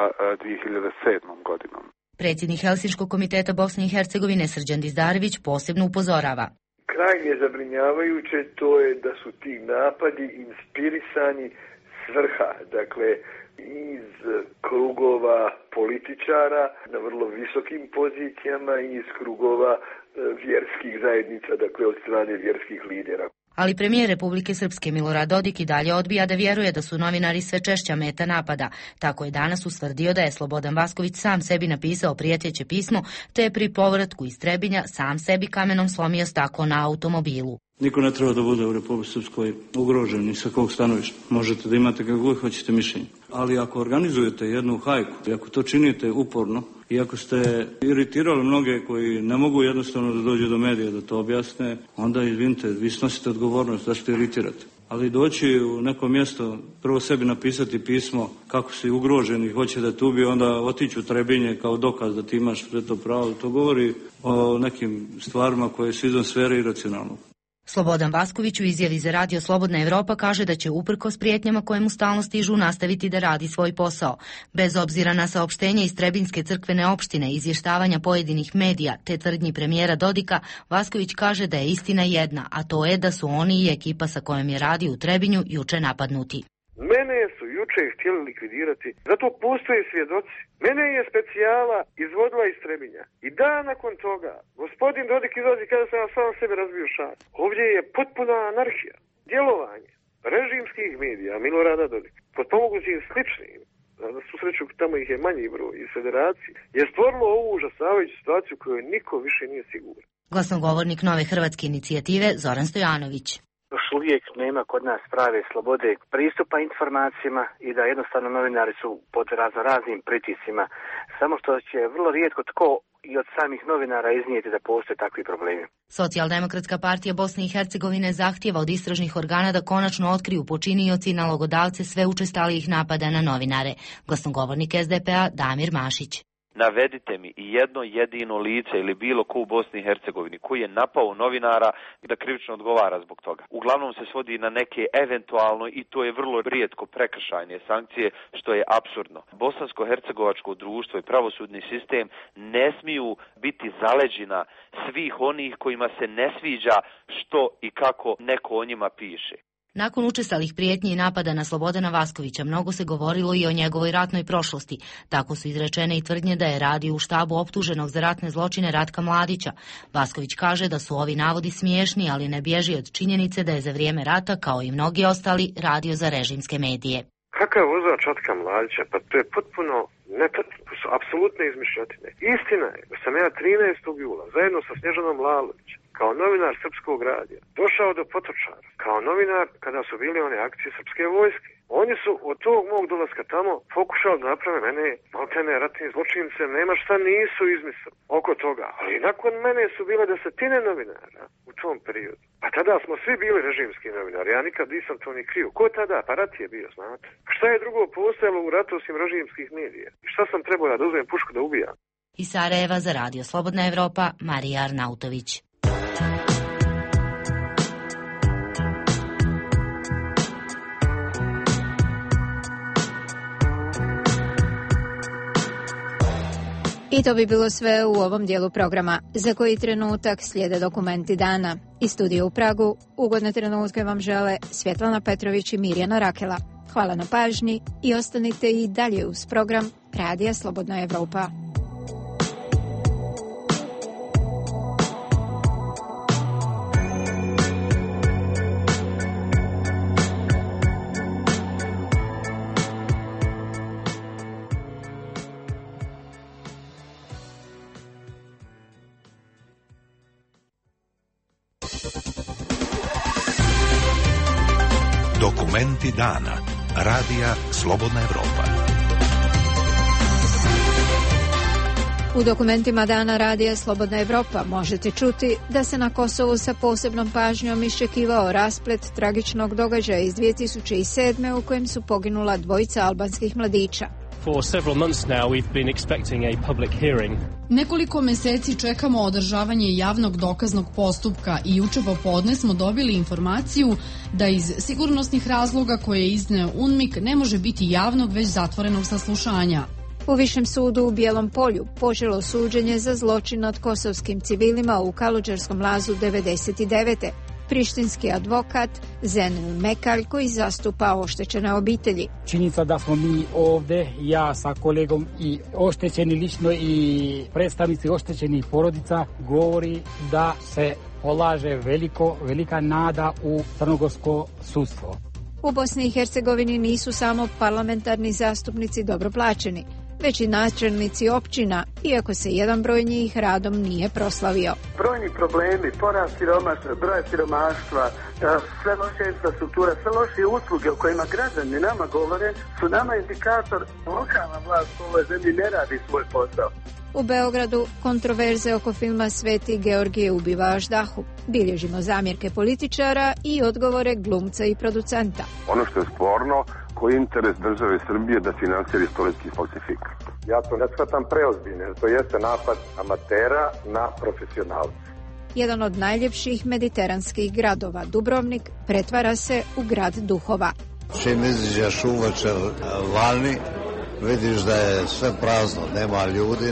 2007. godinom. Predsjednik Helsinškog komiteta Bosne i Hercegovine Srđan Dizdarević posebno upozorava. Krajnje zabrinjavajuće to je da su ti napadi inspirisani s vrha, dakle iz krugova političara na vrlo visokim pozicijama i iz krugova vjerskih zajednica, dakle od strane vjerskih lidera. Ali premijer Republike Srpske Milorad Dodik i dalje odbija da vjeruje da su novinari sve češća meta napada. Tako je danas ustvrdio da je Slobodan Vasković sam sebi napisao prijeteće pismo, te je pri povratku iz Trebinja sam sebi kamenom slomio staklo na automobilu. Niko ne treba da bude u Republici Srpskoj ugrožen ni sa kog stanovišta. Možete da imate kako god hoćete mišljenje. Ali ako organizujete jednu hajku i ako to činite uporno i ako ste iritirali mnoge koji ne mogu jednostavno da dođu do medija da to objasne, onda izvinite, vi snosite odgovornost da što iritirate. Ali doći u neko mjesto, prvo sebi napisati pismo kako si ugrožen i hoće da te ubije, onda otići u Trebinje kao dokaz da ti imaš sve to pravo. To govori o nekim stvarima koje su izvan sfere iracionalnog. Slobodan Vasković u izjavi za radio Slobodna Evropa kaže da će uprkos prijetnjama koje mu stalno stižu nastaviti da radi svoj posao. Bez obzira na saopštenje iz Trebinjske crkvene opštine i izvještavanja pojedinih medija te tvrdnji premijera Dodika, Vasković kaže da je istina jedna, a to je da su oni i ekipa sa kojom je radio u Trebinju juče napadnuti. Mene su juče htjeli likvidirati, zato postoje svjedoci. Mene je specijala izvodila iz Trebinja. I dan nakon toga, gospodin Dodik izlazi kada sam ja sam sebe razbio šat. Ovdje je potpuna anarhija. Djelovanje režimskih medija, Milorada Dodika, pod pomogućim sličnim, na svu sreću tamo ih je manji broj iz federacije, je stvorilo ovu užasavajuću situaciju koju niko više nije siguran. Glasnogovornik Nove hrvatske inicijative Zoran Stojanović. Još uvijek nema kod nas prave slobode pristupa informacijama i da jednostavno novinari su pod raznim pritiscima. Samo što će vrlo rijetko tko i od samih novinara iznijeti da postoje takvi problemi. Socijaldemokratska partija Bosne i Hercegovine zahtijeva od istražnih organa da konačno otkriju počinioci i nalogodavce sve učestalijih napada na novinare. Glasnogovornik SDP-a Damir Mašić. Navedite mi i jedno jedino lice ili bilo ko u Bosni i Hercegovini koji je napao novinara i da krivično odgovara zbog toga. Uglavnom se svodi na neke eventualno i to je vrlo rijetko prekršajne sankcije, što je apsurdno. Bosansko-hercegovačko društvo i pravosudni sistem ne smiju biti zaleđina svih onih kojima se ne sviđa što i kako neko o njima piše. Nakon učestalih prijetnji i napada na Slobodana Vaskovića mnogo se govorilo i o njegovoj ratnoj prošlosti. Tako su izrečene i tvrdnje da je radio u štabu optuženog za ratne zločine Ratka Mladića. Vasković kaže da su ovi navodi smiješni, ali ne bježi od činjenice da je za vrijeme rata, kao i mnogi ostali, radio za režimske medije. Kakav vozač Ratka Mladića? Pa to je potpuno, to su apsolutne izmišljotine. Istina je da sam ja 13. jula zajedno sa Snježanom Lalovićem kao novinar Srpskog radija došao do Potočara, kao novinar kada su bili one akcije Srpske vojske. Oni su od tog mog dolaska tamo pokušali da naprave mene maltene ratnim zločincem, nema šta nisu izmislili oko toga. Ali nakon mene su bile desetine novinara u tom periodu. A tada smo svi bili režimski novinari, ja nikad nisam to ni krio. Ko tada? Pa rat je bio, znate. Šta je drugo postojalo u ratu osim režimskih medija? I šta sam trebao da uzmem pušku da ubijam? Iz Sarajeva za radio Slobodna Evropa, Marija Arnautović. I to bi bilo sve u ovom dijelu programa. Za koji trenutak slijede dokumenti dana. Iz studija u Pragu ugodne trenutke vam žele Svjetlana Petrović i Mirjana Rakela. Hvala na pažnji i ostanite i dalje uz program Radija Slobodna Evropa. Dokumenti dana. Radija Slobodna Evropa. U dokumentima dana Radija Slobodna Evropa možete čuti da se na Kosovu sa posebnom pažnjom iščekivao rasplet tragičnog događaja iz 2007. u kojem su poginula dvojica albanskih mladića. For several months now we've been expecting a public hearing. Nekoliko meseci čekamo održavanje javnog dokaznog postupka i juče popodne smo dobili informaciju da iz sigurnosnih razloga koje je izneo UNMIK ne može biti javnog već zatvorenog saslušanja. U Višem sudu u Bijelom Polju počelo suđenje za zločin nad kosovskim civilima u Kaludžarskom lazu 99. Prištinski advokat Zen Mekalj koji zastupa oštećene obitelji. Činjenica da smo mi ovde, ja sa kolegom i oštećeni lično i predstavnici oštećenih porodica govori da se polaže velika nada u crnogorsko sudstvo. U Bosni i Hercegovini nisu samo parlamentarni zastupnici dobro plaćeni, već i načelnici općina, iako se jedan broj njih radom nije proslavio. Brojni problemi, porast broja siromaštva, sve loše infrastruktura, sve loše usluge o kojima građani nama govore su nama indikator lokalna vlast u ovoj zemlji ne radi svoj posao. U Beogradu kontroverze oko filma Sveti Georgije ubiva Aždahu. Bilježimo zamjerke političara i odgovore glumca i producenta. Ono što je sporno, koji je interes države Srbije da finansira istorijski falsifikat. Ja to ne shvatam preozbiljno, jer to jeste napad amatera na profesionalce. Jedan od najljepših mediteranskih gradova, Dubrovnik, pretvara se u grad duhova. Čim iziđeš uvečer vani, vidiš da je sve prazno, nema ljudi,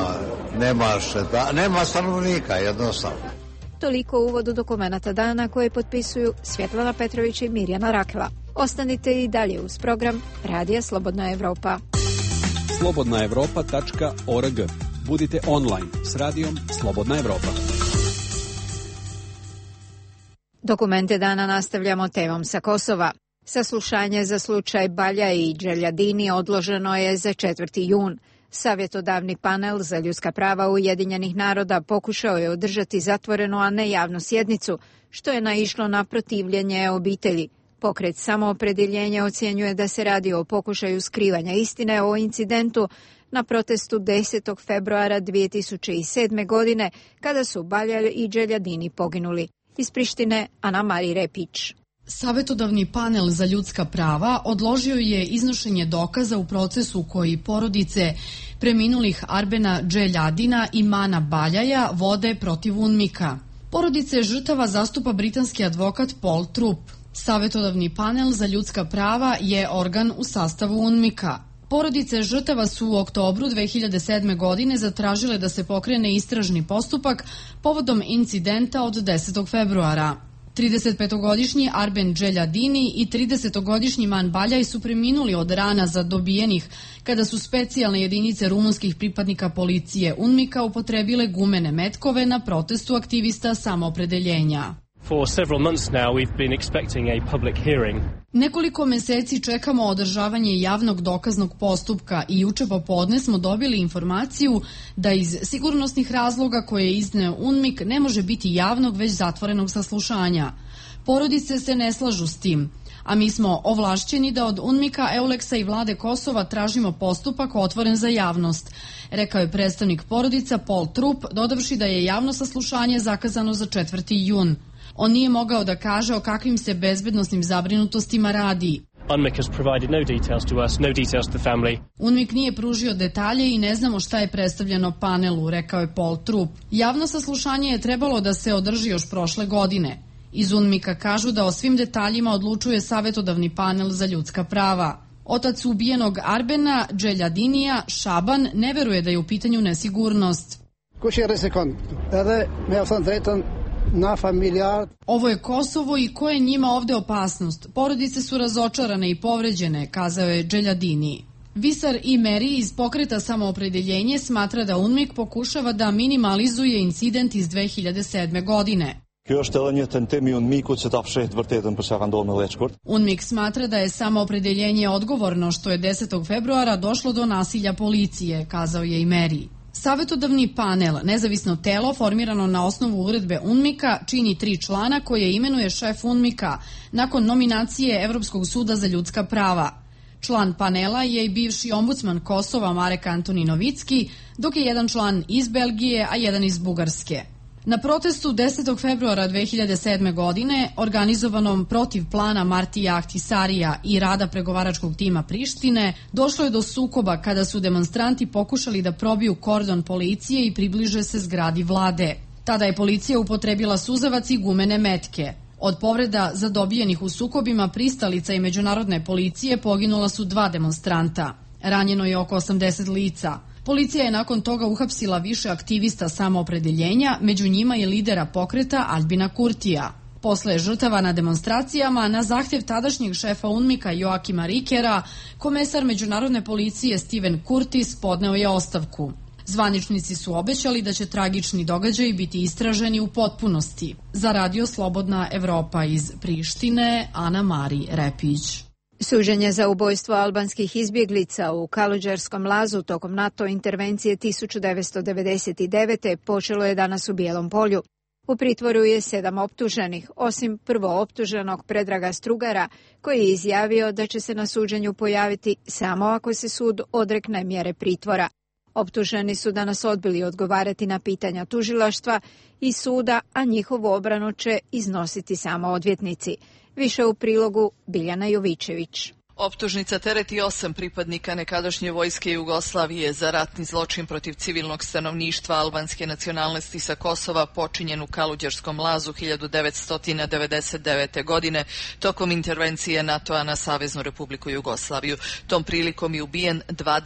nema stanovnika, jednostavno. Toliko u uvodu dokumenata dana koje potpisuju Svjetlana Petrović i Mirjana Rakela. Ostanite i dalje uz program Radija Slobodna Evropa. slobodnaevropa.org. Budite online s radijom Slobodna Evropa. Dokumente dana nastavljamo temom sa Kosova. Saslušanje za slučaj Balja i Đeljadini odloženo je za 4. jun. Savjetodavni panel za ljudska prava Ujedinjenih naroda pokušao je održati zatvorenu, a ne javnu sjednicu, što je naišlo na protivljenje obitelji. Pokret Samoopredjeljenja ocjenjuje da se radi o pokušaju skrivanja istine o incidentu na protestu 10. februara 2007. godine, kada su Balja i Đeljadini poginuli. Iz Prištine, Ana Mari Repić. Savjetodavni panel za ljudska prava odložio je iznošenje dokaza u procesu koji porodice preminulih Arbena Đeljadina i Mana Baljaja vode protiv UNMIK-a. Porodice žrtava zastupa britanski advokat Paul Trupp. Savjetodavni panel za ljudska prava je organ u sastavu UNMIK-a. Porodice žrtava su u oktobru 2007. godine zatražile da se pokrene istražni postupak povodom incidenta od 10. februara. 35-godišnji Arben Đeljadini i 30-godišnji Man Baljaj su preminuli od rana zadobijenih kada su specijalne jedinice rumunskih pripadnika policije UNMIK-a upotrebile gumene metkove na protestu aktivista Samoopredeljenja. For several months now we've been expecting a public hearing. Nekoliko meseci čekamo održavanje javnog dokaznog postupka i juče popodne smo dobili informaciju da iz sigurnosnih razloga koje je izneo UNMIK ne može biti javnog već zatvorenog saslušanja. Porodice se ne slažu s tim, a mi smo ovlašćeni da od UNMIK-a, Euleksa i vlade Kosova tražimo postupak otvoren za javnost, rekao je predstavnik porodica Paul Trupp, dodavši da je javno saslušanje zakazano za 4. jun. On nije mogao da kaže o kakvim se bezbednosnim zabrinutostima radi. UNMIK nije pružio detalje i ne znamo šta je predstavljeno panelu, rekao je Paul Trupp. Javno saslušanje je trebalo da se održi još prošle godine. Iz UNMIK-a kažu da o svim detaljima odlučuje savjetodavni panel za ljudska prava. Otac ubijenog Arbena, Dželjadinija, Šaban, ne veruje da je u pitanju nesigurnost. Ovo je Kosovo i ko je njima ovde opasnost? Porodice su razočarane i povređene, kazao je Dželjadiniji. Visar i Meri iz pokreta Samoopredeljenje smatra da UNMIK pokušava da minimalizuje incident iz 2007. godine. UNMIK smatra da je Samoopredeljenje odgovorno što je 10. februara došlo do nasilja policije, kazao je i Meri. Savetodavni panel, nezavisno telo formirano na osnovu uredbe UNMIK-a, čini 3 člana koje imenuje šef UNMIK-a nakon nominacije Evropskog suda za ljudska prava. Član panela je i bivši ombudsman Kosova Marek Antoni Novicki, dok je jedan član iz Belgije, a jedan iz Bugarske. Na protestu 10. februara 2007. godine, organizovanom protiv plana Martija Ahtisarija i rada pregovaračkog tima Prištine, došlo je do sukoba kada su demonstranti pokušali da probiju kordon policije i približe se zgradi vlade. Tada je policija upotrebila suzavac i gumene metke. Od povreda zadobijenih u sukobima pristalica i međunarodne policije poginula su 2 demonstranta. Ranjeno je oko 80 lica. Policija je nakon toga uhapsila više aktivista Samoopredeljenja, među njima je lidera pokreta Albina Kurtija. Posle žrtava na demonstracijama, na zahtjev tadašnjeg šefa UNMIK-a Joakima Rikera, komesar međunarodne policije Steven Curtis podneo je ostavku. Zvaničnici su obećali da će tragični događaji biti istraženi u potpunosti. Za Radio Slobodna Evropa iz Prištine, Ana Mari Repić. Suđenje za ubojstvo albanskih izbjeglica u Kaluđerskom lazu tokom NATO intervencije 1999. počelo je danas u Bijelom polju. U pritvoru je 7 optuženih, osim prvooptuženog Predraga Strugara, koji je izjavio da će se na suđenju pojaviti samo ako se sud odrekne mjere pritvora. Optuženi su danas odbili odgovarati na pitanja tužilaštva i suda, a njihovu obranu će iznositi samo odvjetnici. Više u prilogu Biljana Jovićević. Optužnica tereti 8 pripadnika nekadašnje vojske Jugoslavije za ratni zločin protiv civilnog stanovništva albanske nacionalnosti sa Kosova počinjen u Kaluđerskom lazu 1999. godine tokom intervencije NATO-a na Saveznu Republiku Jugoslaviju. Tom prilikom je ubijen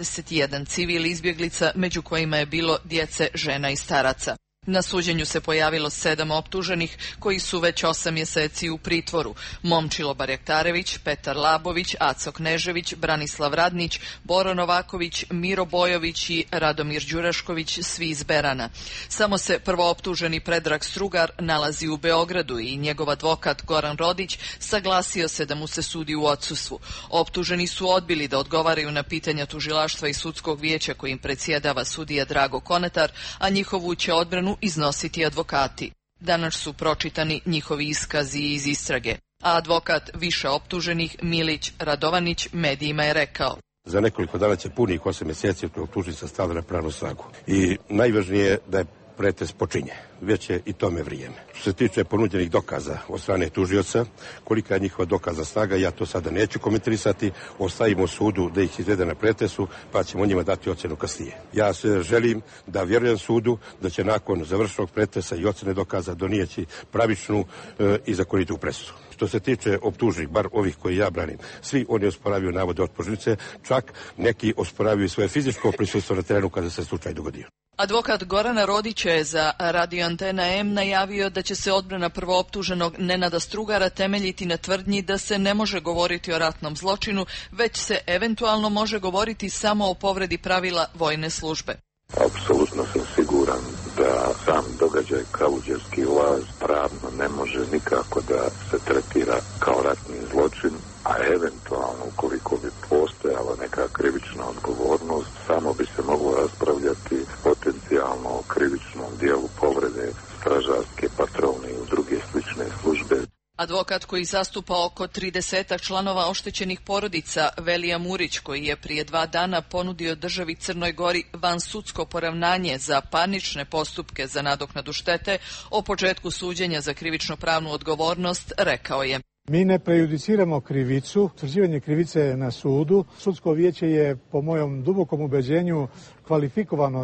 21 civil izbjeglica, među kojima je bilo djece, žena i staraca. Na suđenju se pojavilo 7 optuženih koji su već 8 mjeseci u pritvoru. Momčilo Barjaktarević, Petar Labović, Aco Knežević, Branislav Radnić, Boro Novaković, Miro Bojović i Radomir Đurašković, svi iz Berana. Samo se prvooptuženi Predrag Strugar nalazi u Beogradu i njegov advokat Goran Rodić saglasio se da mu se sudi u odsustvu. Optuženi su odbili da odgovaraju na pitanja tužilaštva i sudskog vijeća kojim predsjedava sudija Drago Konetar, a njihovu će odbranu iznositi advokati. Danas su pročitani njihovi iskazi iz istrage. A advokat više optuženih Milić Radovanić medijima je rekao: za nekoliko dana će punih 8 mjeseci optužnica stavlja na pravnu snagu. I najvažnije je da je pretres počinje. Već je i tome vrijeme. Što se tiče ponuđenih dokaza od strane tužioca, kolika je njihova dokazna snaga, ja to sada neću komentarisati, ostavimo sudu da ih izvede na pretresu, pa ćemo njima dati ocjenu kasnije. Ja se želim da vjerujem sudu da će nakon završenog pretresa i ocjene dokaza donijeći pravičnu i zakonitu presudu. Što se tiče optuženih, bar ovih koji ja branim, svi oni osporavaju navode optužnice, čak neki osporavaju svoje fizičko prisustvo na terenu kada se slučaj dogodio. Advokat Gorana Rodića je za Radio Antena M najavio da će se odbrana prvooptuženog Nenada Strugara temeljiti na tvrdnji da se ne može govoriti o ratnom zločinu, već se eventualno može govoriti samo o povredi pravila vojne službe. Apsolutno sam siguran da sam događaj Kaluđerski laz pravno ne može nikako da se tretira kao ratni zločin, a eventualno ukoliko bi postojala neka krivična odgovornost, samo bi se moglo raspravljati potencijalno o krivičnom dijelu povrede stražarske patrolne i druge slične službe. Advokat koji zastupa oko 30 članova oštećenih porodica, Velija Murić, koji je prije 2 dana ponudio državi Crnoj Gori vansudsko poravnanje za parnične postupke za nadoknadu štete o početku suđenja za krivično pravnu odgovornost, rekao je: mi ne prejudiciramo krivicu, utvrđivanje krivice je na sudu. Sudsko vijeće je, po mojom dubokom ubeđenju, kvalifikovano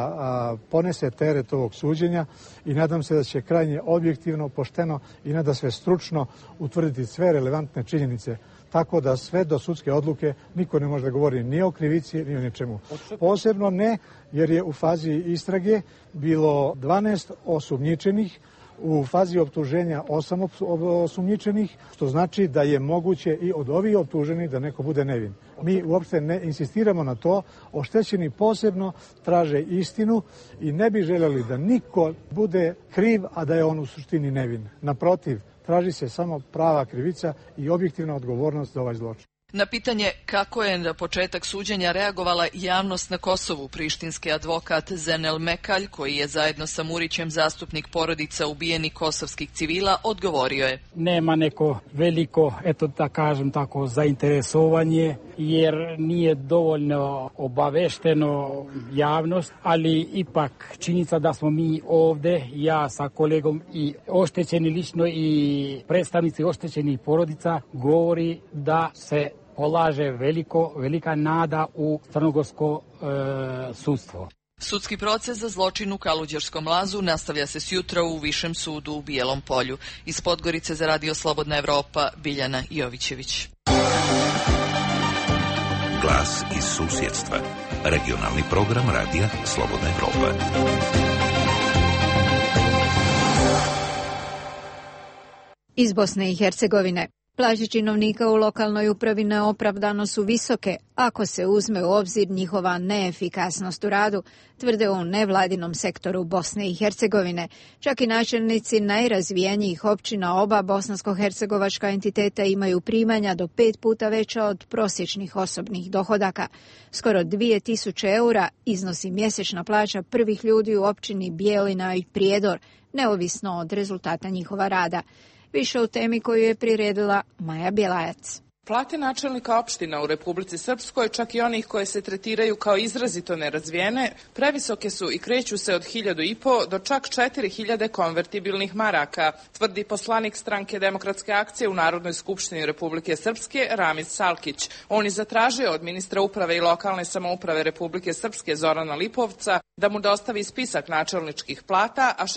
da ponese teret ovog suđenja i nadam se da će krajnje objektivno, pošteno i nadasve stručno utvrditi sve relevantne činjenice. tako da sve do sudske odluke niko ne može da govori ni o krivici ni o ničemu. Posebno ne, jer je u fazi istrage bilo 12 osumnjičenih, u fazi optuženja 8 osumnjičenih, što znači da je moguće i od ovih optuženih da neko bude nevin. Mi uopšte ne insistiramo na to, oštećeni posebno traže istinu i ne bi željeli da niko bude kriv, a da je on u suštini nevin. Naprotiv, traži se samo prava krivica i objektivna odgovornost za ovaj zločin. Na pitanje kako je na početak suđenja reagovala javnost na Kosovu, prištinski advokat Zenel Mekalj, koji je zajedno sa Murićem zastupnik porodica ubijenih kosovskih civila, odgovorio je: Nema neko veliko, eto da kažem tako, zainteresovanje, jer nije dovoljno obavešteno javnost, ali ipak činjenica da smo mi ovde, ja sa kolegom i oštećeni lično i predstavnici oštećenih porodica, govori da se polaže velika nada u crnogorsko sudstvo. Sudski proces za zločin u Kaluđerskom lazu nastavlja se sjutra u Višem sudu u Bijelom Polju. Iz Podgorice za Radio Slobodna Evropa, Biljana Jovićević. Glas iz susjedstva. Regionalni program Radija Slobodna Evropa. Iz Bosne i Hercegovine. Plaće činovnika u lokalnoj upravi neopravdano su visoke ako se uzme u obzir njihova neefikasnost u radu, tvrde u nevladinom sektoru Bosne i Hercegovine. Čak i načelnici najrazvijenijih općina oba bosansko-hercegovačka entiteta imaju primanja do 5 puta veća od prosječnih osobnih dohodaka. Skoro 2000 eura iznosi mjesečna plaća prvih ljudi u općini Bijelina i Prijedor, neovisno od rezultata njihova rada. Više u temi koju je priredila Maja Bjelajac. Plate načelnika opština u Republici Srpskoj, čak i onih koje se tretiraju kao izrazito nerazvijene, previsoke su i kreću se od 1.500 do čak 4.000 konvertibilnih maraka, tvrdi poslanik Stranke demokratske akcije u Narodnoj skupštini Republike Srpske Ramiz Salkić. On je zatražio od ministra uprave i lokalne samouprave Republike Srpske Zorana Lipovca da mu dostavi spisak načelničkih plata, a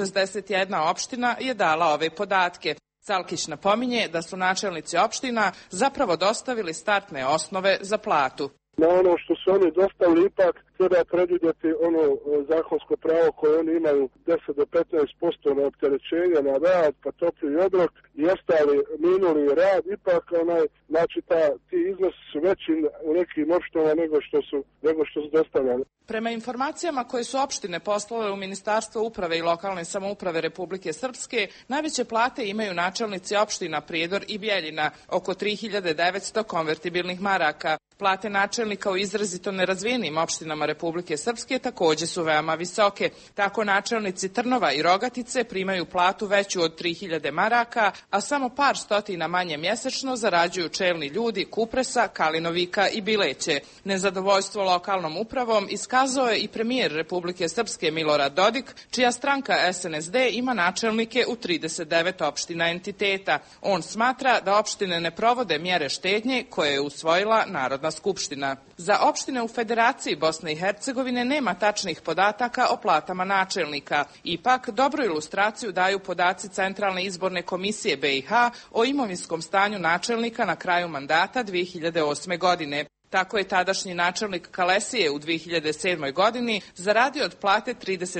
61 opština je dala ove podatke. Salkić napominje da su načelnici opština zapravo dostavili startne osnove za platu. Na ono što su oni dostavili ipak treba predvidjeti ono zakonsko pravo koje oni imaju 10 do 15% na opterećenje, na rad, pa topli obrok i ostali minuli rad, ipak znači ti iznosi su veći u nekim opštinama nego što su dostavljali. Prema informacijama koje su opštine poslale u Ministarstvo uprave i lokalne samouprave Republike Srpske, najveće plate imaju načelnici opština Prijedor i Bijeljina, oko 3.900 konvertibilnih maraka. Plate načelnika u izrazito nerazvijenim opštinama Republike Srpske također su veoma visoke. Tako načelnici Trnova i Rogatice primaju platu veću od 3.000 maraka, a samo par stotina manje mjesečno zarađuju čelni ljudi Kupresa, Kalinovika i Bileće. Nezadovoljstvo lokalnom upravom iskazao je i premijer Republike Srpske Milorad Dodik, čija stranka SNSD ima načelnike u 39 opština entiteta. On smatra da opštine ne provode mjere štednje koje je usvojila Narodna skupština. Za opštine u Federaciji Bosne i Hercegovine nema tačnih podataka o platama načelnika. Ipak, dobru ilustraciju daju podaci Centralne izborne komisije BiH o imovinskom stanju načelnika na kraju mandata 2008. godine. Tako je tadašnji načelnik Kalesije u 2007. godini zaradio od plate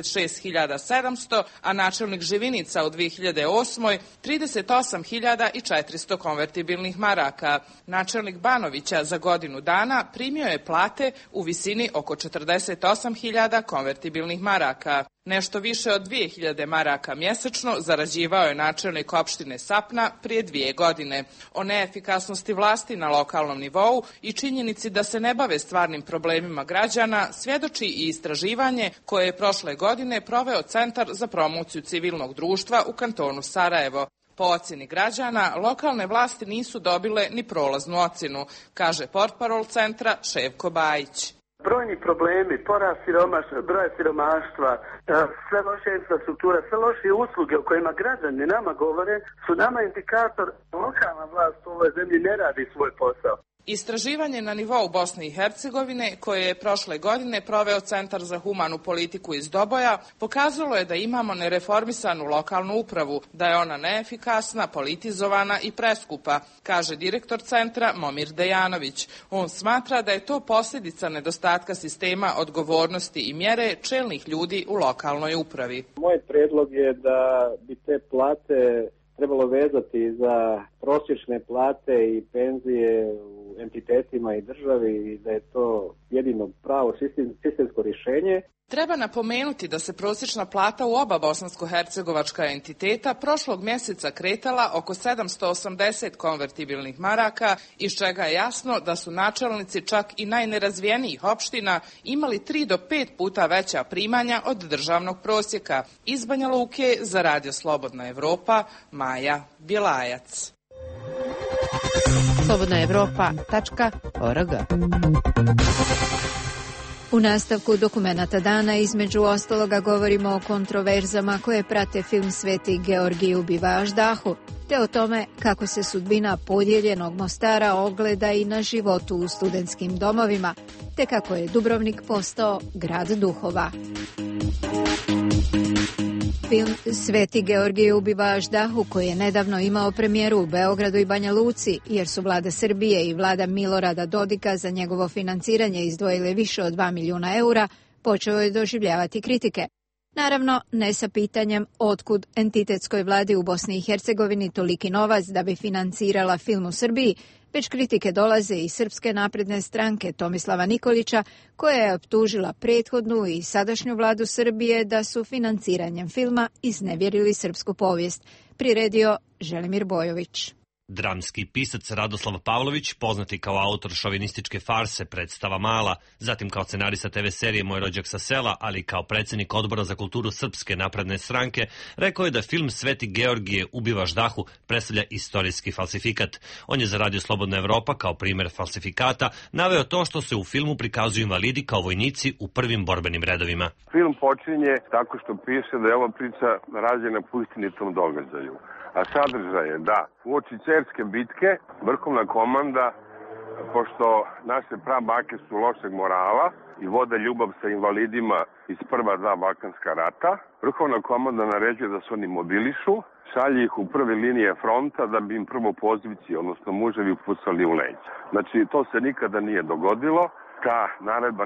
36.700, a načelnik Živinica u 2008. 38.400 konvertibilnih maraka. Načelnik Banovića za godinu dana primio je plate u visini oko 48.000 konvertibilnih maraka. Nešto više od 2.000 maraka mjesečno zarađivao je načelnik opštine Sapna prije 2 godine. O neefikasnosti vlasti na lokalnom nivou i činjenici da se ne bave stvarnim problemima građana svjedoči i istraživanje koje je prošle godine proveo Centar za promociju civilnog društva u kantonu Sarajevo. Po ocjeni građana, lokalne vlasti nisu dobile ni prolaznu ocjenu, kaže portparol centra Ševko Bajić. Brojni problemi, porast broja siromaštva, sve loše infrastruktura, sve loše usluge o kojima građani nama govore su nama indikator da lokalna vlast u ovoj zemlji ne radi svoj posao. Istraživanje na nivou Bosne i Hercegovine, koje je prošle godine proveo Centar za humanu politiku iz Doboja, pokazalo je da imamo nereformisanu lokalnu upravu, da je ona neefikasna, politizovana i preskupa, kaže direktor centra Momir Dejanović. On smatra da je to posljedica nedostatka sistema odgovornosti i mjere čelnih ljudi u lokalnoj upravi. Moj predlog je da bi te plate trebalo vezati za prosječne plate i penzije u entitetima i državi i da je to jedino pravo sistemsko rješenje. Treba napomenuti da se prosječna plata u oba bosansko-hercegovačka entiteta prošlog mjeseca kretala oko 780 konvertibilnih maraka, iz čega je jasno da su načelnici čak i najnerazvijenijih opština imali 3 do 5 puta veća primanja od državnog prosjeka. Iz Banja Luke za Radio Slobodna Evropa, Maja Bjelajac. slobodnaevropa.org. U nastavku dokumenata dana između ostaloga govorimo o kontroverzama koje prate film Sveti Georgij ubiva Aždahu, te o tome kako se sudbina podijeljenog Mostara ogleda i na životu u studentskim domovima, te kako je Dubrovnik postao grad duhova. Film Sveti Georgij ubiva Aždahu, koji je nedavno imao premijeru u Beogradu i Banja Luci, jer su vlada Srbije i vlada Milorada Dodika za njegovo financiranje izdvojile više od 2 milijuna eura, počeo je doživljavati kritike. Naravno, ne sa pitanjem otkud entitetskoj vladi u Bosni i Hercegovini toliki novac da bi financirala film u Srbiji, već kritike dolaze iz Srpske napredne stranke Tomislava Nikolića, koja je optužila prethodnu i sadašnju vladu Srbije da su financiranjem filma iznevjerili srpsku povijest. Priredio Želimir Bojović. Dramski pisac Radoslav Pavlović, poznati kao autor šovinističke farse Predstava mala, zatim kao scenarista TV serije Moj rođak sa sela, ali kao predsjednik Odbora za kulturu Srpske napredne stranke, rekao je da film Sveti Georgije ubiva Aždahu predstavlja istorijski falsifikat. On je za Radio Slobodna Evropa kao primjer falsifikata naveo to što se u filmu prikazuju invalidi kao vojnici u prvim borbenim redovima. Film počinje tako što piše da je ova priča rađena po istinitom događaju. A sadržaj je da uoči Cerske bitke vrhovna komanda, pošto naše prabake su lošeg morala i vode ljubav sa invalidima iz prva 2 balkanska rata, vrhovna komanda naređuje da se oni mobilišu, šalje ih u prve linije fronta da bi im prvo pozivci, odnosno muževi, pucali u leđa. Znači, to se nikada nije dogodilo. Ta naredba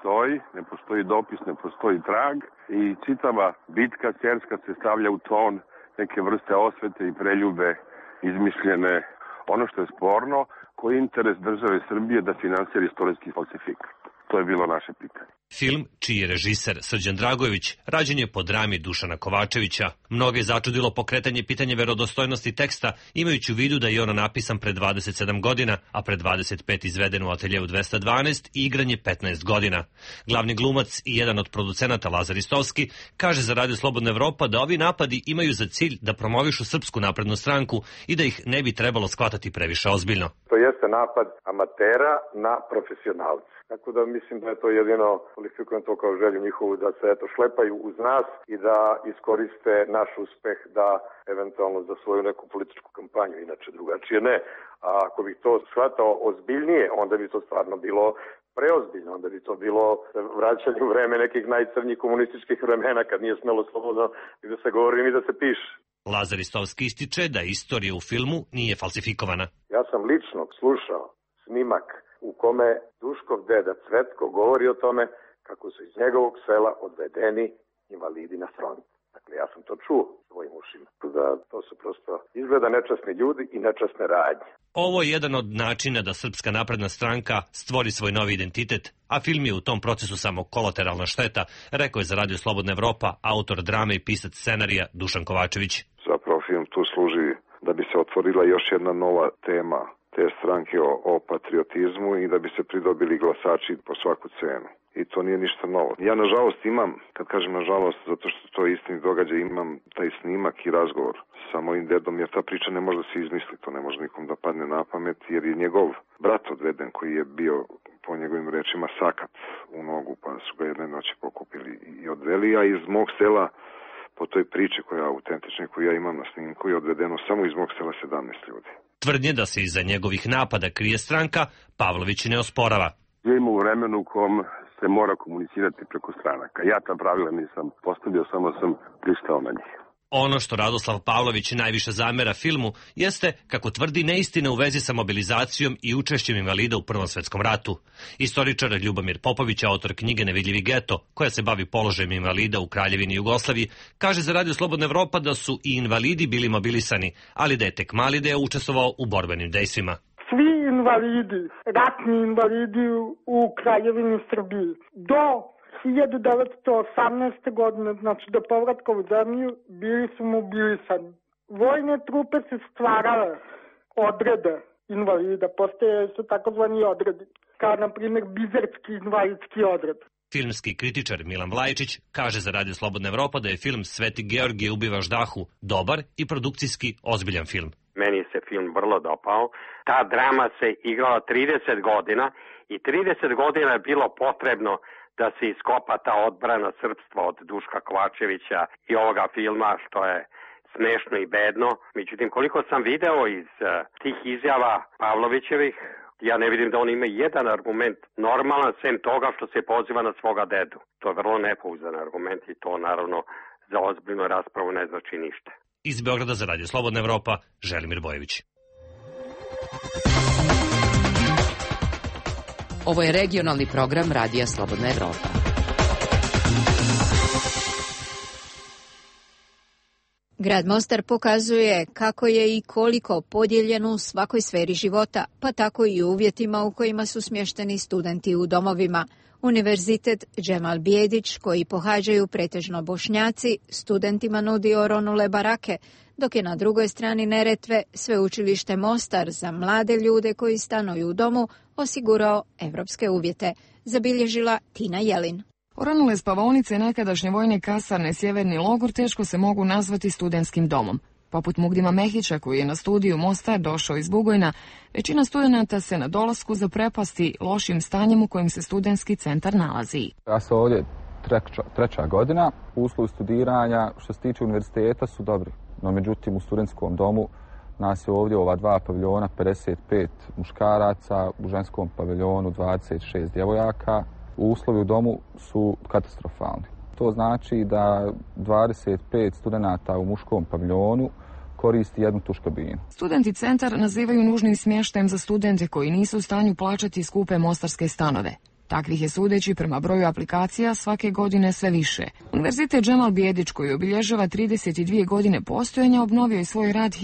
ne postoji dopis, ne postoji trag i čitava bitka Cerska se stavlja u ton neke vrste osvete i preljube izmišljene. Ono što je sporno, koji je interes države Srbije da finansira istorijski falsifikat? To je bilo naše pitanje. Film, čiji je režiser Srđan Dragojević, rađen je po drami Dušana Kovačevića. Mnoge je začudilo pokretanje pitanja verodostojnosti teksta, imajući u vidu da je ono napisan pre 27 godina, a pre 25 izveden u ateljeu 212 i igranje 15 godina. Glavni glumac i jedan od producenata Lazar Istovski kaže za Radio Slobodna Evropa da ovi napadi imaju za cilj da promovišu Srpsku naprednu stranku i da ih ne bi trebalo shvatati previše ozbiljno. To jeste napad amatera na profesionalce. Tako da mislim da je to jedino, kvalifikujem to kao želju njihovu, da se šlepaju uz nas i da iskoriste naš uspeh da eventualno za svoju neku političku kampanju, inače drugačije ne. A ako bih to shvatao ozbiljnije, onda bi to stvarno bilo preozbiljno, onda bi to bilo vraćanje u vreme nekih najcrnjih komunističkih vremena kad nije smelo slobodno i da se govori ni da se piše. Lazar Istovski ističe da istorija u filmu nije falsifikovana. Ja sam lično slušao snimak u kome Duškov deda Cvetko govori o tome kako su iz njegovog sela odvedeni invalidi na front. Dakle, ja sam to čuo svojim ušima. Da to su prosto izgleda nečasni ljudi i nečasne radnje. Ovo je jedan od načina da Srpska napredna stranka stvori svoj novi identitet, a film je u tom procesu samo kolateralna šteta, rekao je za Radio Slobodna Evropa autor drame i pisac scenarija Dušan Kovačević. Zapravo film tu služi da bi se otvorila još jedna nova tema te stranke o patriotizmu i da bi se pridobili glasači po svaku cenu. I to nije ništa novo. Ja nažalost imam, kad kažem nažalost, zato što to je istini događaj, imam taj snimak i razgovor sa mojim dedom, jer ta priča ne može da se izmisli, to ne može nikom da padne na pamet, jer je njegov brat odveden koji je bio, po njegovim rečima, sakat u nogu, pa su ga jedne noći pokupili i odveli, a iz mog sela po toj priči koja je autentična, koju ja imam na snimku, je odvedeno samo iz mog sela 17 ljudi. Tvrdnje da se iza njegovih napada krije stranka, Pavlović ne osporava. Živimo u vremenu u kom se mora komunicirati preko stranaka. Ja ta pravila nisam postavio, samo sam pristao na njih. Ono što Radoslav Pavlović najviše zamera filmu jeste, kako tvrdi, neistine u vezi sa mobilizacijom i učešćem invalida u Prvom svetskom ratu. Istoričar Ljubomir Popović, autor knjige Nevidljivi geto, koja se bavi položajem invalida u Kraljevini Jugoslaviji, kaže za Radio Slobodna Evropa da su i invalidi bili mobilisani, ali da je tek mali deo učestvovao u borbenim dejstvima. Svi invalidi, ratni invalidi u Kraljevini Srbiji, do 1918. godine, znači do povratka u zemlju, bili su mobilisani. Vojne trupe se stvarale odrede invalida, postoje su takozvani odredi, kao na primjer bizertski invalidski odred. Filmski kritičar Milan Vlajičić kaže za Radio Slobodna Evropa da je film Sveti Georgije ubivaš dahu dobar i produkcijski ozbiljan film. Meni se film vrlo dopao. Ta drama se igrala 30 godina i 30 godina je bilo potrebno da se iskopa ta odbrana srpstva od Duška Kovačevića i ovoga filma, što je smešno i bedno. Međutim, koliko sam video iz tih izjava Pavlovićevih, ja ne vidim da on ima jedan argument normalan, sem toga što se poziva na svoga dedu. To je vrlo nepouzdan argument i to naravno za ozbiljnu raspravu ne znači ništa. Iz Beograda za Radio Slobodna Evropa, Želimir Bojević. Ovo je regionalni program Radija Slobodna Evropa. Grad Mostar pokazuje kako je i koliko podijeljen u svakoj sferi života, pa tako i u uvjetima u kojima su smješteni studenti u domovima. Univerzitet Džemal Bijedić, koji pohađaju pretežno Bošnjaci, studentima nudi oronule barake, dok je na drugoj strani Neretve Sveučilište Mostar za mlade ljude koji stanuju u domu osigurao evropske uvjete, zabilježila Tina Jelin. Oronule spavaonice nekadašnje vojne kasarne Sjeverni logor teško se mogu nazvati studentskim domom. Poput Mugdima Mehića, koji je na studiju Mostar došao iz Bugojna, većina studenata se na dolasku zaprepasti lošim stanjem u kojem se studentski centar nalazi. Ja sam ovdje treća godina, uslovi studiranja što se tiče univerziteta su dobri, no međutim u studentskom domu nas je ovdje ova dva paviljona 55 muškaraca, u ženskom paviljonu 26 djevojaka. Uslovi u domu su katastrofalni. To znači da 25 studenata u muškom paviljonu koristi jednu tuš kabinu. Studenti centar nazivaju nužnim smještajem za studente koji nisu u stanju plaćati skupe mostarske stanove. Takvih je, sudeći prema broju aplikacija, svake godine sve više. Univerzitet Džemal Bijedić, koji obilježava 32 godine postojanja, obnovio je svoj rad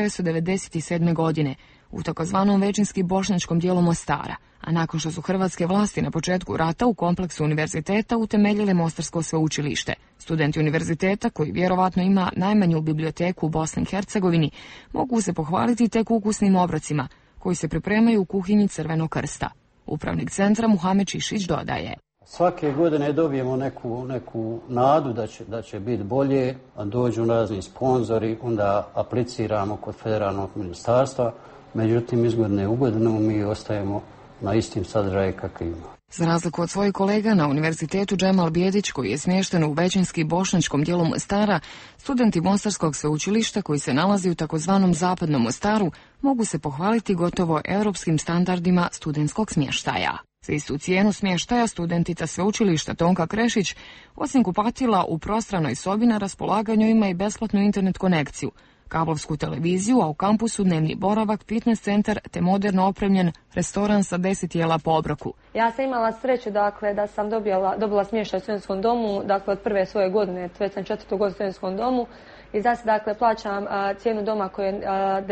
1997. godine u takozvanom većinski bošnjačkom dijelu Mostara, a nakon što su hrvatske vlasti na početku rata u kompleksu univerziteta utemeljile Mostarsko sveučilište. Studenti univerziteta, koji vjerovatno ima najmanju biblioteku u Bosni i Hercegovini, mogu se pohvaliti tek ukusnim obrocima koji se pripremaju u kuhinji Crvenog krsta. Upravnik centra Muhamed Čišić dodaje: svake godine dobijemo neku nadu da će biti bolje, a dođu razni sponzori, onda apliciramo kod federalnog ministarstva, međutim iz godine u godinu mi ostajemo na istim sadržaju kakvima. Za razliku od svojih kolega na Univerzitetu Džemal Bijedić, koji je smješten u većinski bošnjačkom dijelu Mostara, studenti Mostarskog sveučilišta koji se nalazi u takozvanom zapadnom Mostaru mogu se pohvaliti gotovo europskim standardima studentskog smještaja. Za istu cijenu smještaja studentica sveučilišta Tonka Krešić, osim kupatila u prostranoj sobi, na raspolaganju ima i besplatnu internet konekciju, kablovsku televiziju, a u kampusu dnevni boravak, fitness centar te moderno opremljen restoran sa 10 jela po obroku. Ja sam imala sreću da sam dobila smještaj u studentskom domu, od prve svoje godine, već sam 4. godinu u studentskom domu i za se plaćam cijenu doma koja je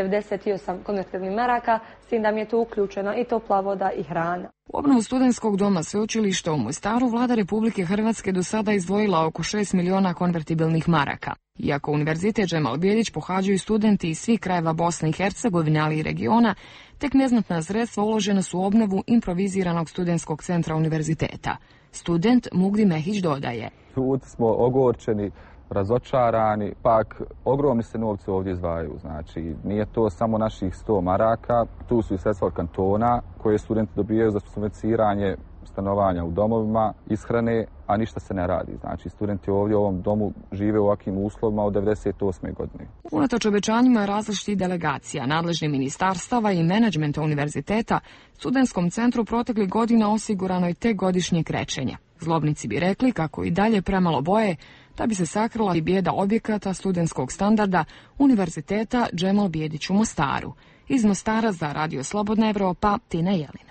98 konvertibilnih maraka, s tim da mi je tu uključena i topla voda i hrana. U obnovu studentskog doma sveučilišta u Mostaru vlada Republike Hrvatske do sada izdvojila oko 6 miliona konvertibilnih maraka. Iako Univerzitet Džemal Bijedić pohađaju studenti iz svih krajeva Bosne i Hercegovine, ali i regiona, tek neznatna sredstva uložena su u obnovu improviziranog studentskog centra univerziteta. Student Mugdi Mehić dodaje: ljudi smo ogorčeni, razočarani, pak ogromni se novci ovdje izdvajaju. Znači, nije to samo naših 100 maraka, tu su i sredstva od kantona koje studenti dobijaju za subvencioniranje stanovanja u domovima, ishrane, a ništa se ne radi. Znači, studenti ovdje u ovom domu žive u ovakvim uslovima od 1998. godine. Unatoč obećanjima različitih delegacija, nadležnih ministarstava i menadžmenta univerziteta, studentskom centru proteklih godina osigurano je tek godišnje krečenje. Zlobnici bi rekli kako i dalje premalo boje da bi se sakrila i bijeda objekata studentskog standarda Univerziteta Džemal Bijedić u Mostaru. Iz Mostara za Radio Slobodna Evropa, Tina Jelin.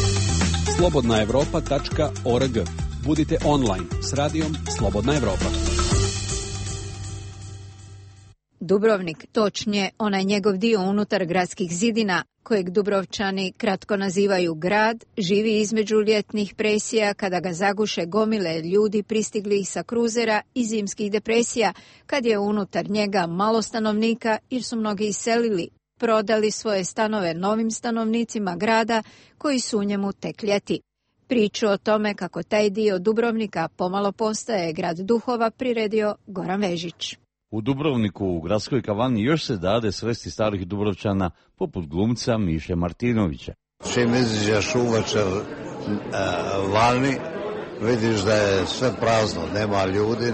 slobodnaevropa.org. Budite online s radijom Slobodna Evropa. Dubrovnik, točnije onaj njegov dio unutar gradskih zidina, kojeg Dubrovčani kratko nazivaju grad, živi između ljetnih presija kada ga zaguše gomile ljudi pristiglih sa kruzera i zimskih depresija, kad je unutar njega malo stanovnika jer su mnogi iselili, prodali svoje stanove novim stanovnicima grada koji su u njemu tek ljeti. Priču o tome kako taj dio Dubrovnika pomalo postaje grad duhova priredio Goran Vežić. U Dubrovniku, u gradskoj kavani, još se dade sresti starih Dubrovčana, poput glumca Miše Martinovića. Čim izađeš uvečer vani, vidiš da je sve prazno, nema ljudi,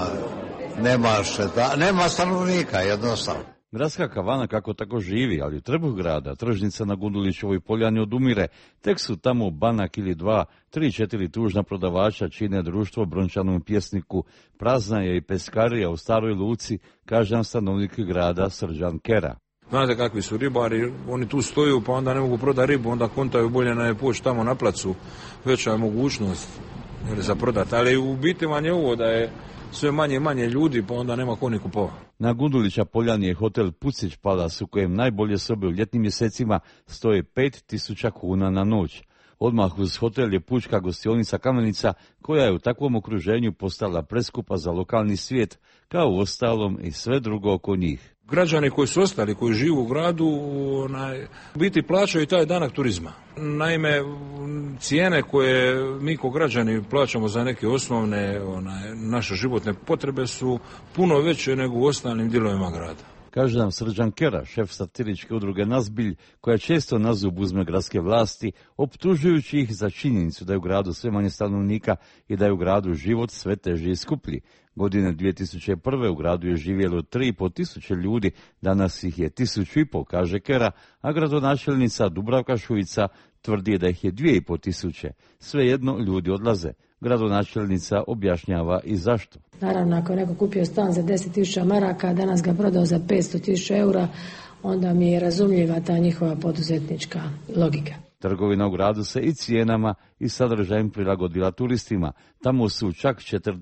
nema stanovnika, jednostavno. Gradska kavana kako tako živi, ali u trbuh grada, tržnica na Gundulićevoj poljani odumire, tek su tamo banak ili dva, 3-4 tužna prodavača čine društvo brončanom pjesniku, prazna je i peskarija u Staroj Luci, kaže nam stanovnik grada Srđan Kera. Znate kakvi su ribari, oni tu stoju pa onda ne mogu prodati ribu, onda kontaju bolje na je poći tamo na placu, veća je mogućnost za prodati, ali u biti manje ovo da je sve manje i manje ljudi, pa onda nema ko ni kupova. Na Gundulića poljani je hotel Pucić Palace, u kojem najbolje sobe u ljetnim mjesecima stoje 5.000 kuna na noć. Odmah uz hotel je pučka gostionica Kamenica, koja je u takvom okruženju postala preskupa za lokalni svijet, kao u ostalom i sve drugo oko njih. Građani koji su ostali, koji živu u gradu, u biti plaćaju taj danak turizma. Naime, cijene koje mi kao građani plaćamo za neke osnovne naše životne potrebe su puno veće nego u ostalim dijelovima grada. Kaže nam Srđan Kera, šef satiričke udruge Nazbilj, koja često na zub uzme gradske vlasti, optužujući ih za činjenicu da je u gradu sve manje stanovnika i da je u gradu život sve teži i skuplji. Godine 2001. u gradu je živjelo 3.500 ljudi, danas ih je 1.500, kaže Kera, a gradonačelnica Dubravka Šuica tvrdi da ih je 2.500. Svejedno ljudi odlaze. Gradonačelnica objašnjava i zašto. Naravno, ako je neko kupio stan za 10.000 maraka, a danas ga prodao za 500.000 eura, onda mi je razumljiva ta njihova poduzetnička logika. Trgovina u gradu se i cijenama i sadržajem prilagodila turistima. Tamo su čak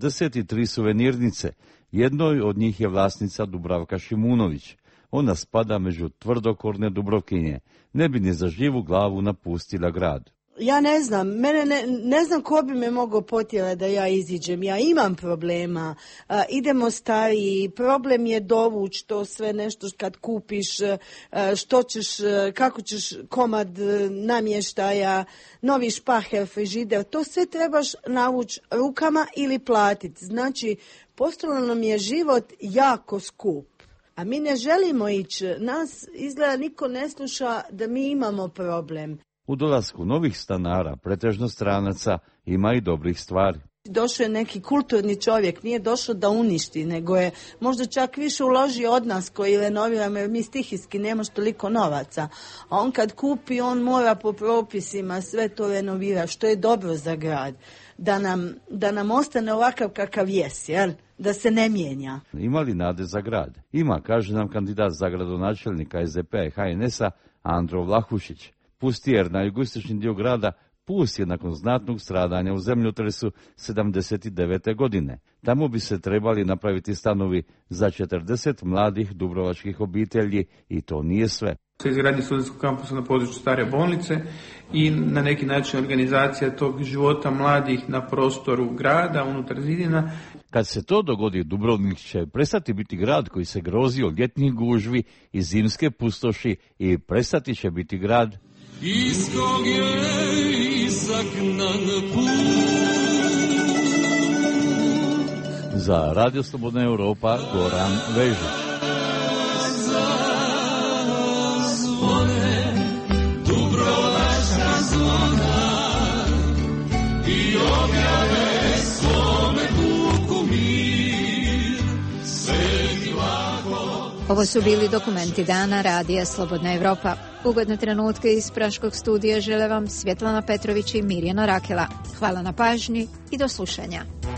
43 suvenirnice. Jednoj od njih je vlasnica Dubravka Šimunović. Ona spada među tvrdokorne Dubrovkinje. Ne bi ni za živu glavu napustila grad. Ja ne znam, ne znam ko bi me mogao potjerati da ja iziđem. Ja imam problema, idemo stariji, problem je dovući to sve nešto kad kupiš, što ćeš, kako ćeš komad namještaja, novi špaher, frižider, to sve trebaš navući rukama ili platiti. Znači, postalo nam je život jako skup. A mi ne želimo ići, nas izgleda niko ne sluša da mi imamo problem. U dolasku novih stanara, pretežno stranaca, ima i dobrih stvari. Došao je neki kulturni čovjek, nije došao da uništi, nego je možda čak više uložio od nas koji renoviramo, jer mi stihijski nemaš toliko novaca. A on kad kupi, on mora po propisima sve to renovira, što je dobro za grad. Da nam ostane ovakav kakav jest, jel? Da se ne mijenja. Ima li nade za grad? Ima, kaže nam kandidat za gradonačelnika SDP-a i HNS-a Andro Vlahušić. Pustijer na jugoistočni dio grada pust je nakon znatnog stradanja u zemljotresu 79. godine. Tamo bi se trebali napraviti stanovi za 40 mladih dubrovačkih obitelji i to nije sve. Izgradnje studentskog kampusa na području stare bolnice i na neki način organizacija tog života mladih na prostoru grada, unutar zidina. Kad se to dogodi, Dubrovnik će prestati biti grad koji se grozi od ljetnih gužvi i zimske pustoši i prestati će biti grad iz kog je izagnan put. Za Radio Slobodna Evropa, Goran Vežić. Ovo su bili dokumenti dana Radija Slobodna Evropa. Ugodne trenutke iz Praškog studija žele vam Svjetlana Petrović i Mirjana Rakela. Hvala na pažnji i do slušanja.